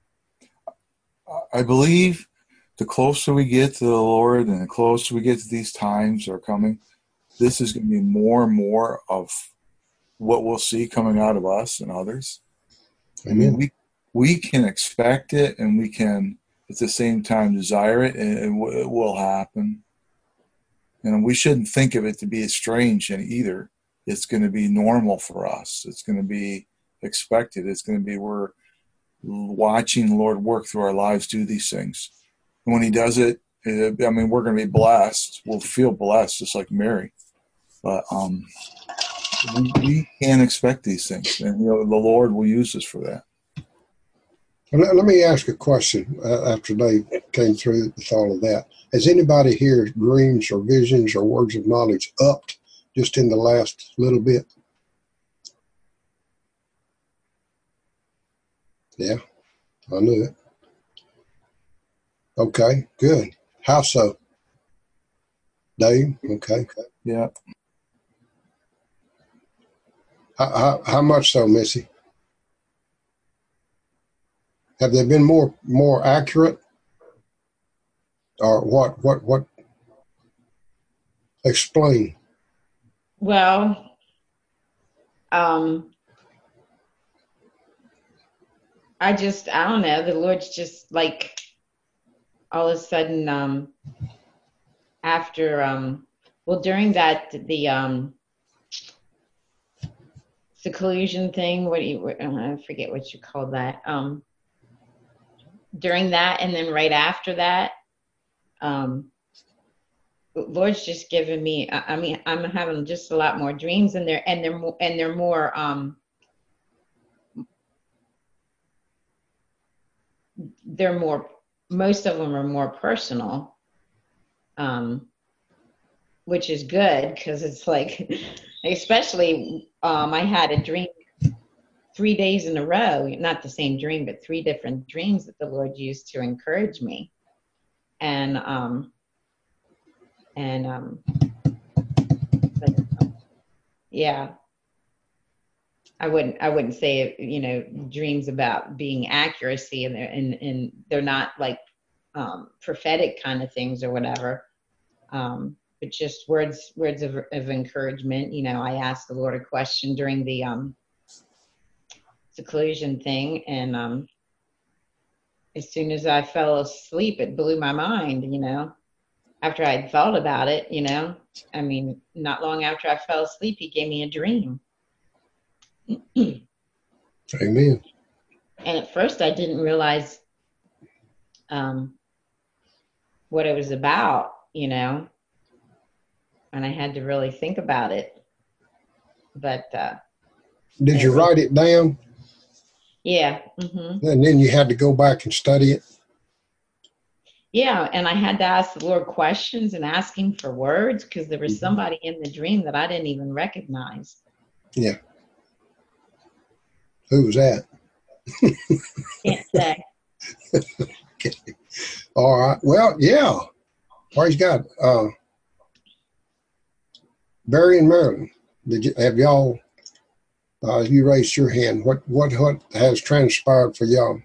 I believe the closer we get to the Lord and the closer we get to these times that are coming, this is going to be more and more of what we'll see coming out of us and others. Amen. I mean, we can expect it, and we can at the same time desire it, and it will happen. And we shouldn't think of it to be strange either. It's going to be normal for us. It's going to be expected. It's going to be we're watching the Lord work through our lives, do these things. And when he does it, I mean, we're going to be blessed. We'll feel blessed, just like Mary. But we can expect these things, and you know, the Lord will use us for that. Let me ask a question after Dave came through with all of that. Has anybody here dreams or visions or words of knowledge upped just in the last little bit? Yeah, I knew it. Okay, good. How so? Dave? Okay. Yeah. How much so, Missy? Have they been more accurate? Or what? Explain. Well, I don't know. The Lord's just like all of a sudden, after, during that, the seclusion thing, I forget what you call that. During that, and then right after that, Lord's just given me. I mean, I'm having just a lot more dreams, and they're more. They're more. Most of them are more personal, which is good because it's like, especially I had a dream 3 days in a row, not the same dream, but 3 different dreams that the Lord used to encourage me. And yeah, I wouldn't say, you know, dreams about being accuracy, and they're not like prophetic kind of things or whatever, but just words of encouragement. You know, I asked the Lord a question during the seclusion thing, and as soon as I fell asleep, it blew my mind, you know, after I'd thought about it, you know. I mean, not long after I fell asleep, he gave me a dream. Amen. And at first I didn't realize what it was about, you know, and I had to really think about it. But did you write it down? Yeah. Mm-hmm. And then you had to go back and study it. Yeah, and I had to ask the Lord questions and ask him for words because there was somebody in the dream that I didn't even recognize. Yeah. Who was that? Can't say. Okay. All right. Well, yeah. Praise God. Barry and Marilyn, have y'all? You raised your hand. What has transpired for y'all?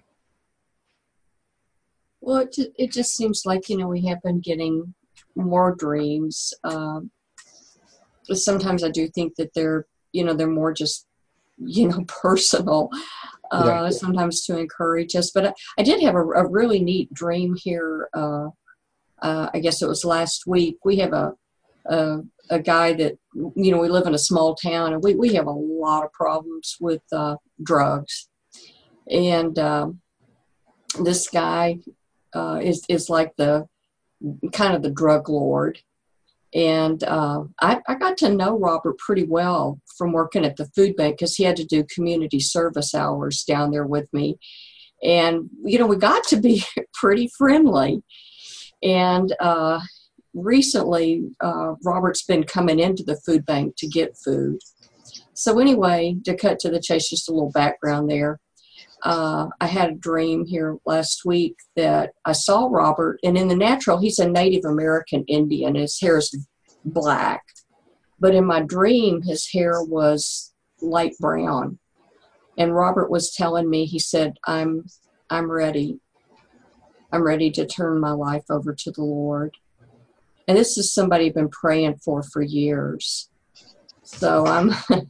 Well, it just seems like, we have been getting more dreams. Sometimes I do think that they're more just, personal, sometimes to encourage us. But I did have a really neat dream here. I guess it was last week. We have a guy that, we live in a small town, and we have a lot of problems with drugs. And this guy is like the kind of the drug lord. And I got to know Robert pretty well from working at the food bank because he had to do community service hours down there with me. And, we got to be pretty friendly. And recently, Robert's been coming into the food bank to get food. So anyway, to cut to the chase, just a little background there. I had a dream here last week that I saw Robert, and in the natural, he's a Native American Indian. His hair is black. But in my dream, his hair was light brown. And Robert was telling me, he said, I'm ready. I'm ready to turn my life over to the Lord. And this is somebody I've been praying for years. So I'm,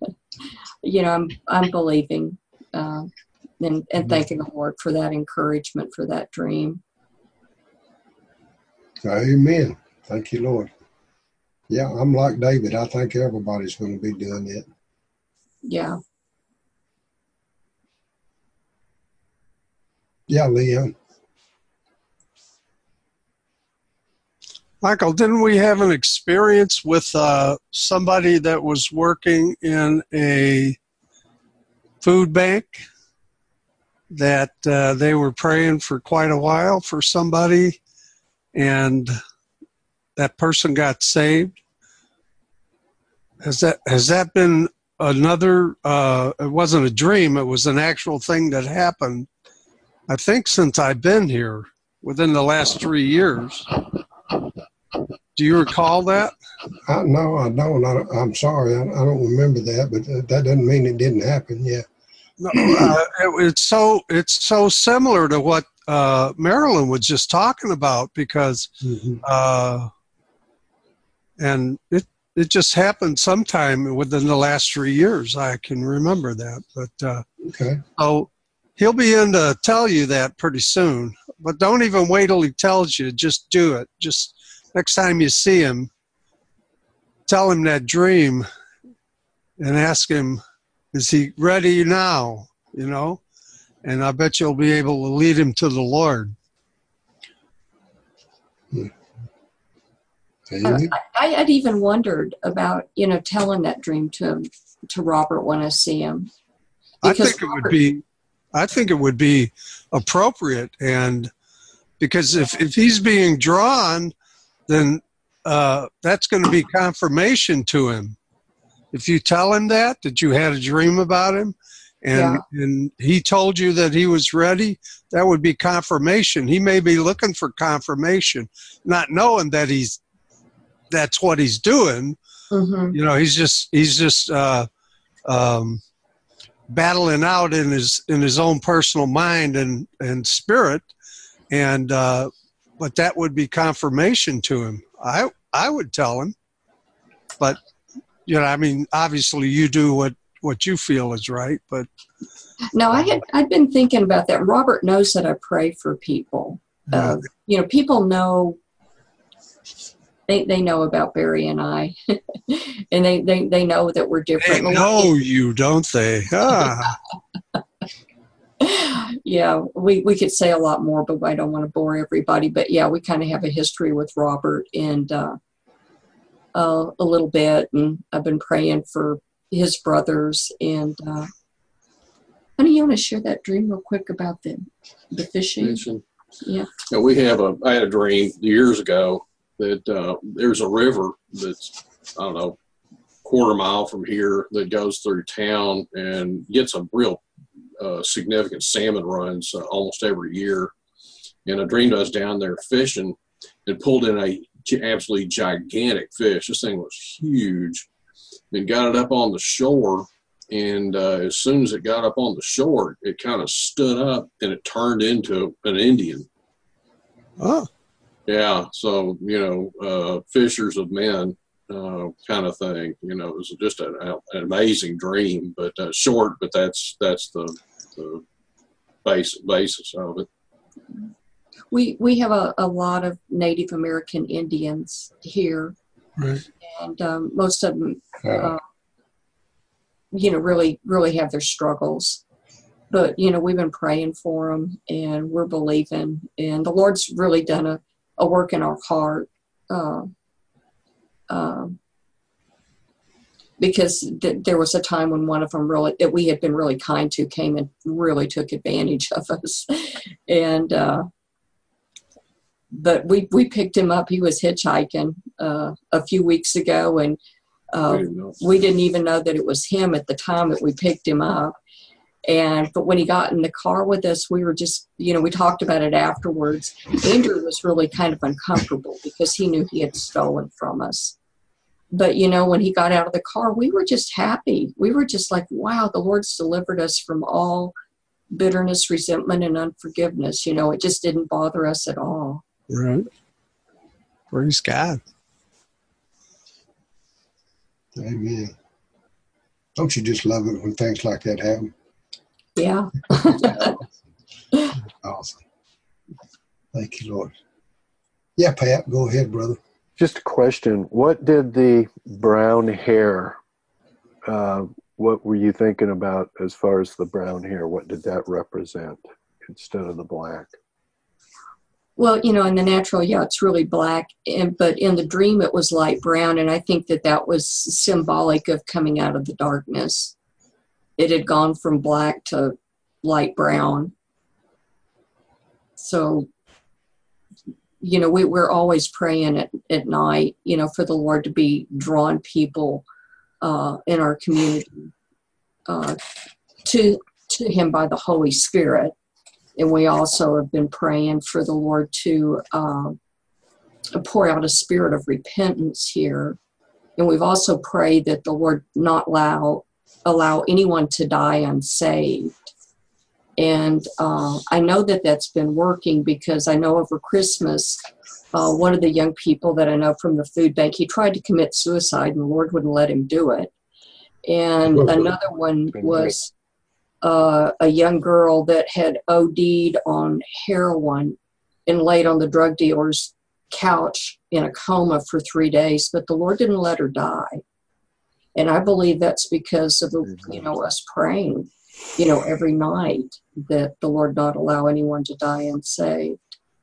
I'm believing and thanking the Lord for that encouragement, for that dream. Amen. Thank you, Lord. Yeah, I'm like David. I think everybody's going to be doing it. Yeah. Yeah, Leon. Michael, didn't we have an experience with somebody that was working in a food bank that they were praying for quite a while for somebody, and that person got saved? Has that been another? It wasn't a dream; it was an actual thing that happened. I think since I've been here, within the last 3 years. Do you recall that? No, I don't. I'm sorry. I don't remember that, but that doesn't mean it didn't happen. Yeah. No, it's so similar to what Marilyn was just talking about because, and it just happened sometime within the last 3 years. I can remember that, but okay. So he'll be in to tell you that pretty soon. But don't even wait till he tells you. Just do it. Just next time you see him, tell him that dream and ask him, is he ready now? And I bet you'll be able to lead him to the Lord. I'd even wondered about, telling that dream to Robert when I see him. I think it would be appropriate, and because if he's being drawn, then that's going to be confirmation to him. If you tell him that you had a dream about him, and he told you that he was ready, that would be confirmation. He may be looking for confirmation, not knowing that that's what he's doing. Mm-hmm. He's just battling out in his own personal mind and spirit, and but that would be confirmation to him. I would tell him, but obviously you do what you feel is right. But no, I'd been thinking about that. Robert knows that I pray for people. People know. They know about Barry and I, and they know that we're different. They know you, don't they? Ah. Yeah, we could say a lot more, but I don't want to bore everybody. But yeah, we kind of have a history with Robert and a little bit, and I've been praying for his brothers, and Honey, you want to share that dream real quick about the fishing? Yeah. Yeah, I had a dream years ago that there's a river that's, I don't know, quarter mile from here that goes through town and gets a real significant salmon runs almost every year. And I dreamed I was down there fishing and pulled in a absolutely gigantic fish. This thing was huge, and got it up on the shore. And as soon as it got up on the shore, it kind of stood up and it turned into an Indian. Oh. Yeah. So, fishers of men kind of thing. It was just an amazing dream, but short, but that's the basis of it. We have a lot of Native American Indians here. Right. And most of them, really, really have their struggles. But, we've been praying for them, and we're believing. And the Lord's really done a work in our heart. Because there was a time when one of them that we had been really kind to came and really took advantage of us. And but we picked him up. He was hitchhiking a few weeks ago, and we didn't even know that it was him at the time that we picked him up. But when he got in the car with us, we were just, we talked about it afterwards. Andrew was really kind of uncomfortable because he knew he had stolen from us. But, when he got out of the car, we were just happy. We were just like, wow, the Lord's delivered us from all bitterness, resentment, and unforgiveness. It just didn't bother us at all. Right. Praise God. Amen. Don't you just love it when things like that happen? Yeah. Awesome. Thank you, Lord. Yeah, Pat, go ahead, brother. Just a question. What did the brown hair, what were you thinking about as far as the brown hair? What did that represent instead of the black? Well, in the natural, it's really black. But in the dream, it was light brown. And I think that was symbolic of coming out of the darkness. It had gone from black to light brown. So, we're always praying at night, for the Lord to be drawing people in our community to Him by the Holy Spirit. And we also have been praying for the Lord to pour out a spirit of repentance here. And we've also prayed that the Lord not allow anyone to die unsaved. And I know that that's been working because I know over Christmas, one of the young people that I know from the food bank, he tried to commit suicide and the Lord wouldn't let him do it. And another one was a young girl that had OD'd on heroin and laid on the drug dealer's couch in a coma for 3 days, but the Lord didn't let her die. And I believe that's because of us praying, every night that the Lord not allow anyone to die unsaved.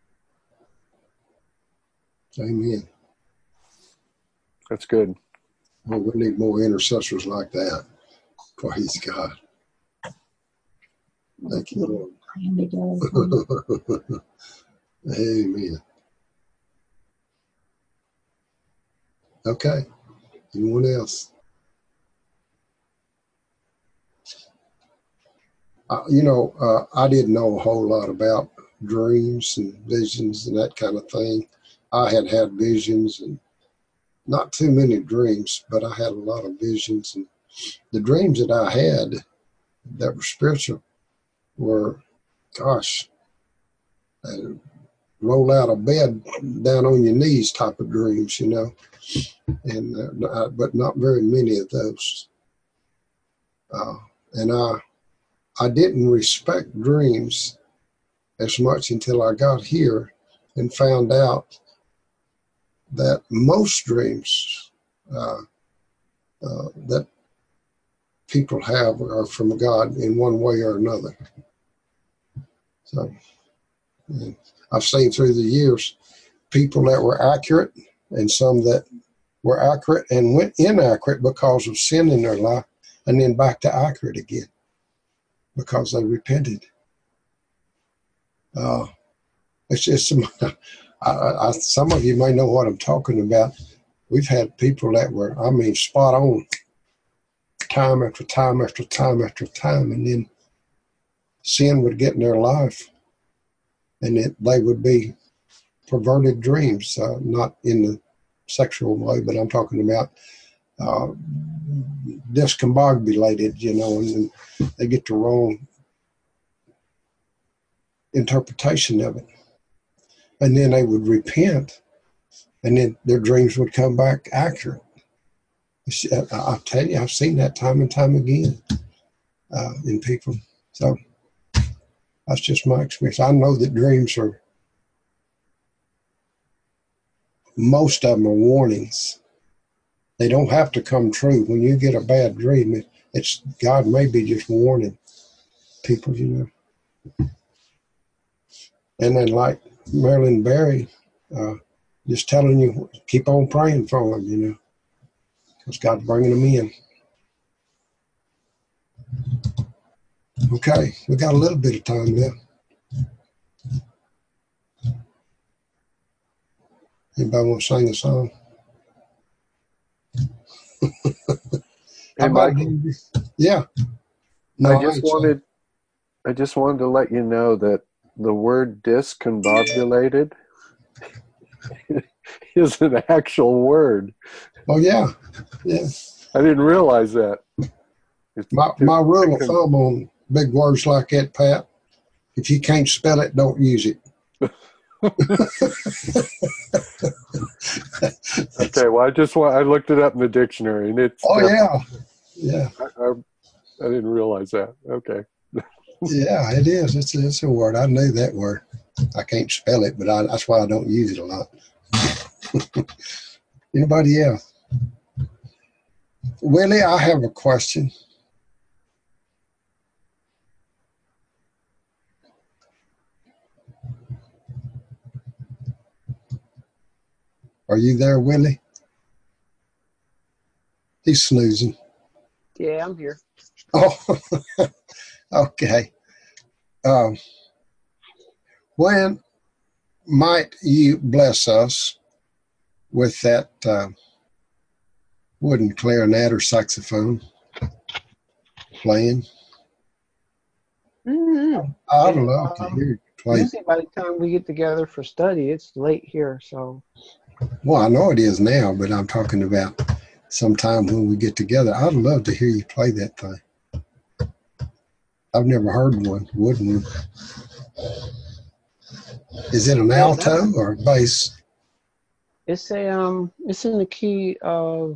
Amen. That's good. Well, we need more intercessors like that. Praise God. Thank you, Lord. Amen. Okay. Anyone else? I didn't know a whole lot about dreams and visions and that kind of thing. I had visions and not too many dreams, but I had a lot of visions. And the dreams that I had that were spiritual were, roll out of bed down on your knees type of dreams, and but not very many of those. And I didn't respect dreams as much until I got here and found out that most dreams that people have are from God in one way or another. So I've seen through the years people that were accurate and some that were accurate and went inaccurate because of sin in their life and then back to accurate again. because they repented. It's some of you may know what I'm talking about. We've had people that were, I mean, spot on, time after time after time after time, and then sin would get in their life, and they would be perverted dreams, not in the sexual way, but I'm talking about discombobulated, and they get the wrong interpretation of it. And then they would repent, and then their dreams would come back accurate. I'll tell you, I've seen that time and time again in people. So that's just my experience. I know that dreams are, most of them are warnings. They don't have to come true. When you get a bad dream, it's God may be just warning people, And then like Marilyn Berry, just telling you, keep on praying for them, because God's bringing them in. Okay, we got a little bit of time left. Anybody want to sing a song? Hey, Michael. Yeah. No, I just wanted to let you know that the word discombobulated is an actual word. Oh yeah. Yeah. I didn't realize that. My rule of thumb on big words like that, Pat, if you can't spell it, don't use it. Okay, well, I looked it up in the dictionary, and it's. Oh yeah. I didn't realize that. Okay. Yeah, it is. It's a word. I knew that word. I can't spell it, but that's why I don't use it a lot. Anybody else? Willie, I have a question. Are you there, Willie? He's snoozing. Yeah, I'm here. Oh, okay. When might you bless us with that wooden clarinet or saxophone playing? Mm-hmm. I'd love to hear you play. Usually by the time we get together for study, it's late here, so. Well, I know it is now, but I'm talking about sometime when we get together. I'd love to hear you play that thing. I've never heard one, wooden one. Is it an alto or a bass? It's it's in the key of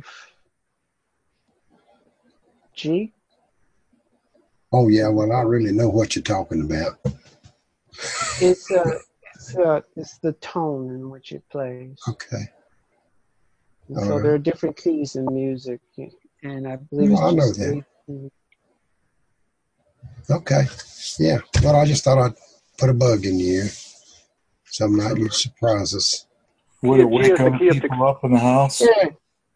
G. Oh yeah, well I really know what you're talking about. It's the tone in which it plays. Okay. And so there are different keys in music, and I believe I know that. Okay. Yeah. Well, I just thought I'd put a bug in the ear. Some night you'd surprise us. Would it wake up people up in the house? Yeah.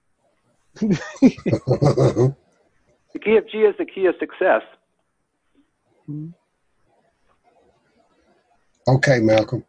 The key of G is the key of success. Okay, Malcolm.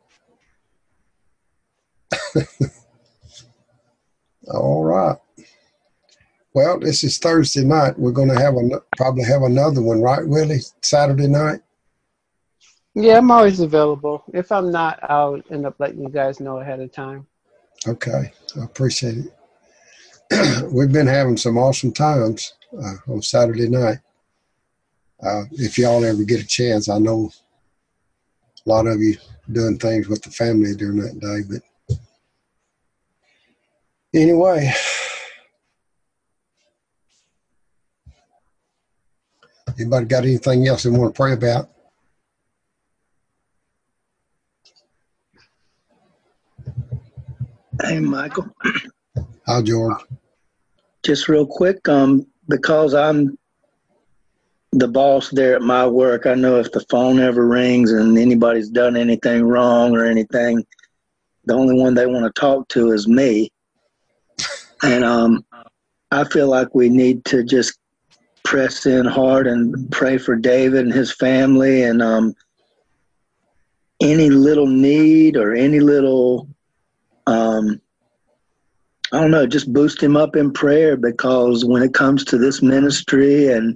All right. Well, this is Thursday night. We're going to probably have another one, right, Willie? Saturday night? Yeah, I'm always available. If I'm not, I'll end up letting you guys know ahead of time. Okay. I appreciate it. We've been having some awesome times on Saturday night. If y'all ever get a chance, I know a lot of you doing things with the family during that day, but anyway, anybody got anything else they want to pray about? Hey, Michael. Hi, George. Just real quick, because I'm the boss there at my work, I know if the phone ever rings and anybody's done anything wrong or anything, the only one they want to talk to is me. And I feel like we need to just press in hard and pray for David and his family, and any little need or any little, I don't know, just boost him up in prayer, because when it comes to this ministry and,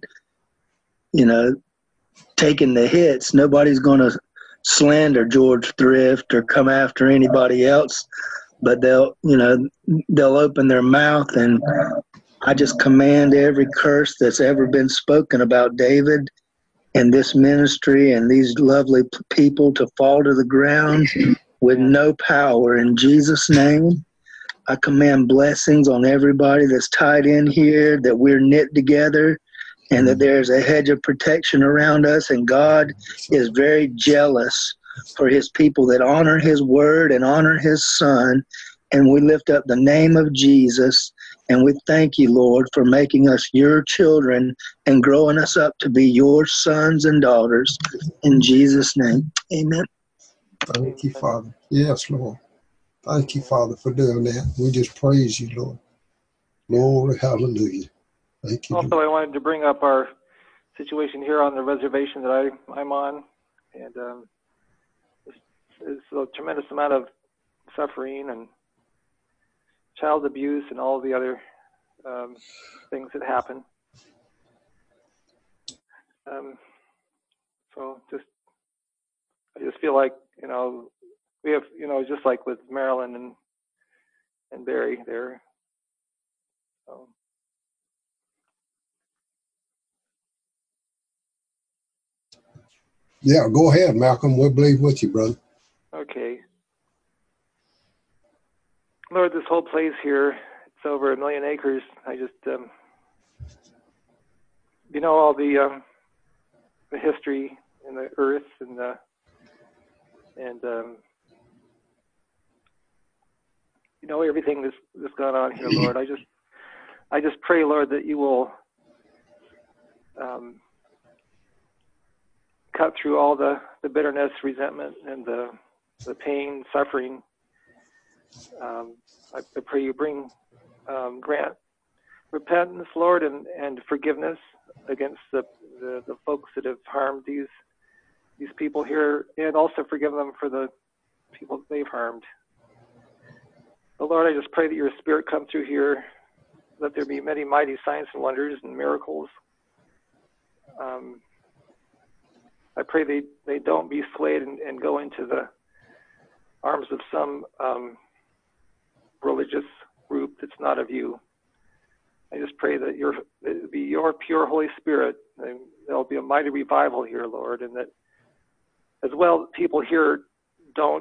taking the hits, nobody's going to slander George Thrift or come after anybody else, but they'll open their mouth, and I just command every curse that's ever been spoken about David and this ministry and these lovely people to fall to the ground with no power in Jesus' name. I command blessings on everybody that's tied in here, that we're knit together, and that there's a hedge of protection around us, and God is very jealous for his people that honor his word and honor his son. And we lift up the name of Jesus, and we thank you, Lord, for making us your children and growing us up to be your sons and daughters. In Jesus' name, amen. Thank you, Father. Yes, Lord. Thank you, Father, for doing that. We just praise you, Lord. Glory, hallelujah. Thank you. Also, I wanted to bring up our situation here on the reservation that I'm on, and there's a tremendous amount of suffering and child abuse and all the other things that happen. So I just feel like, we have, just like with Marilyn and Barry there. Yeah, go ahead, Malcolm. We'll believe with you, brother. Okay. Lord, this whole place here, it's over 1 million acres. I just, all the history and the earth and everything that's gone on here, Lord. I just pray, Lord, that you will cut through all the bitterness, resentment, and the pain, suffering. I pray you grant repentance, Lord, and forgiveness against the folks that have harmed these people here, and also forgive them for the people that they've harmed. But Lord, I just pray that your Spirit come through here. Let there be many mighty signs and wonders and miracles. I pray they don't be swayed and go into the arms of some religious group that's not of you. I just pray that it be your pure Holy Spirit. And there'll be a mighty revival here, Lord, and that as well people here don't,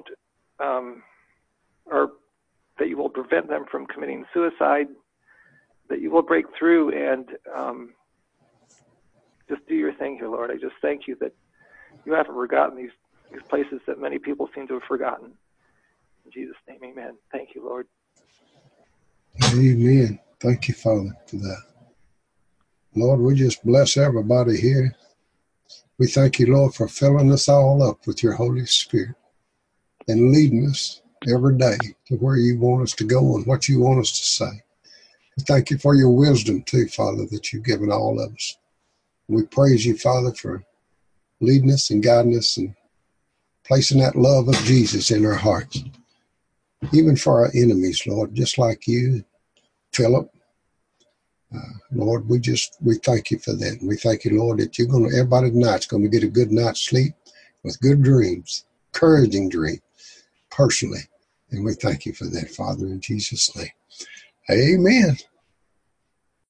or that you will prevent them from committing suicide, that you will break through and just do your thing here, Lord. I just thank you that you haven't forgotten these places that many people seem to have forgotten. In Jesus' name, amen. Thank you, Lord. Amen. Thank you, Father, for that. Lord, we just bless everybody here. We thank you, Lord, for filling us all up with your Holy Spirit and leading us every day to where you want us to go and what you want us to say. We thank you for your wisdom, too, Father, that you've given all of us. We praise you, Father, for leading us and guiding us and placing that love of Jesus in our hearts, even for our enemies, Lord, just like you, Philip. Lord, we thank you for that. And we thank you, Lord, that everybody tonight's going to get a good night's sleep with good dreams, encouraging dreams, personally. And we thank you for that, Father, in Jesus' name. Amen.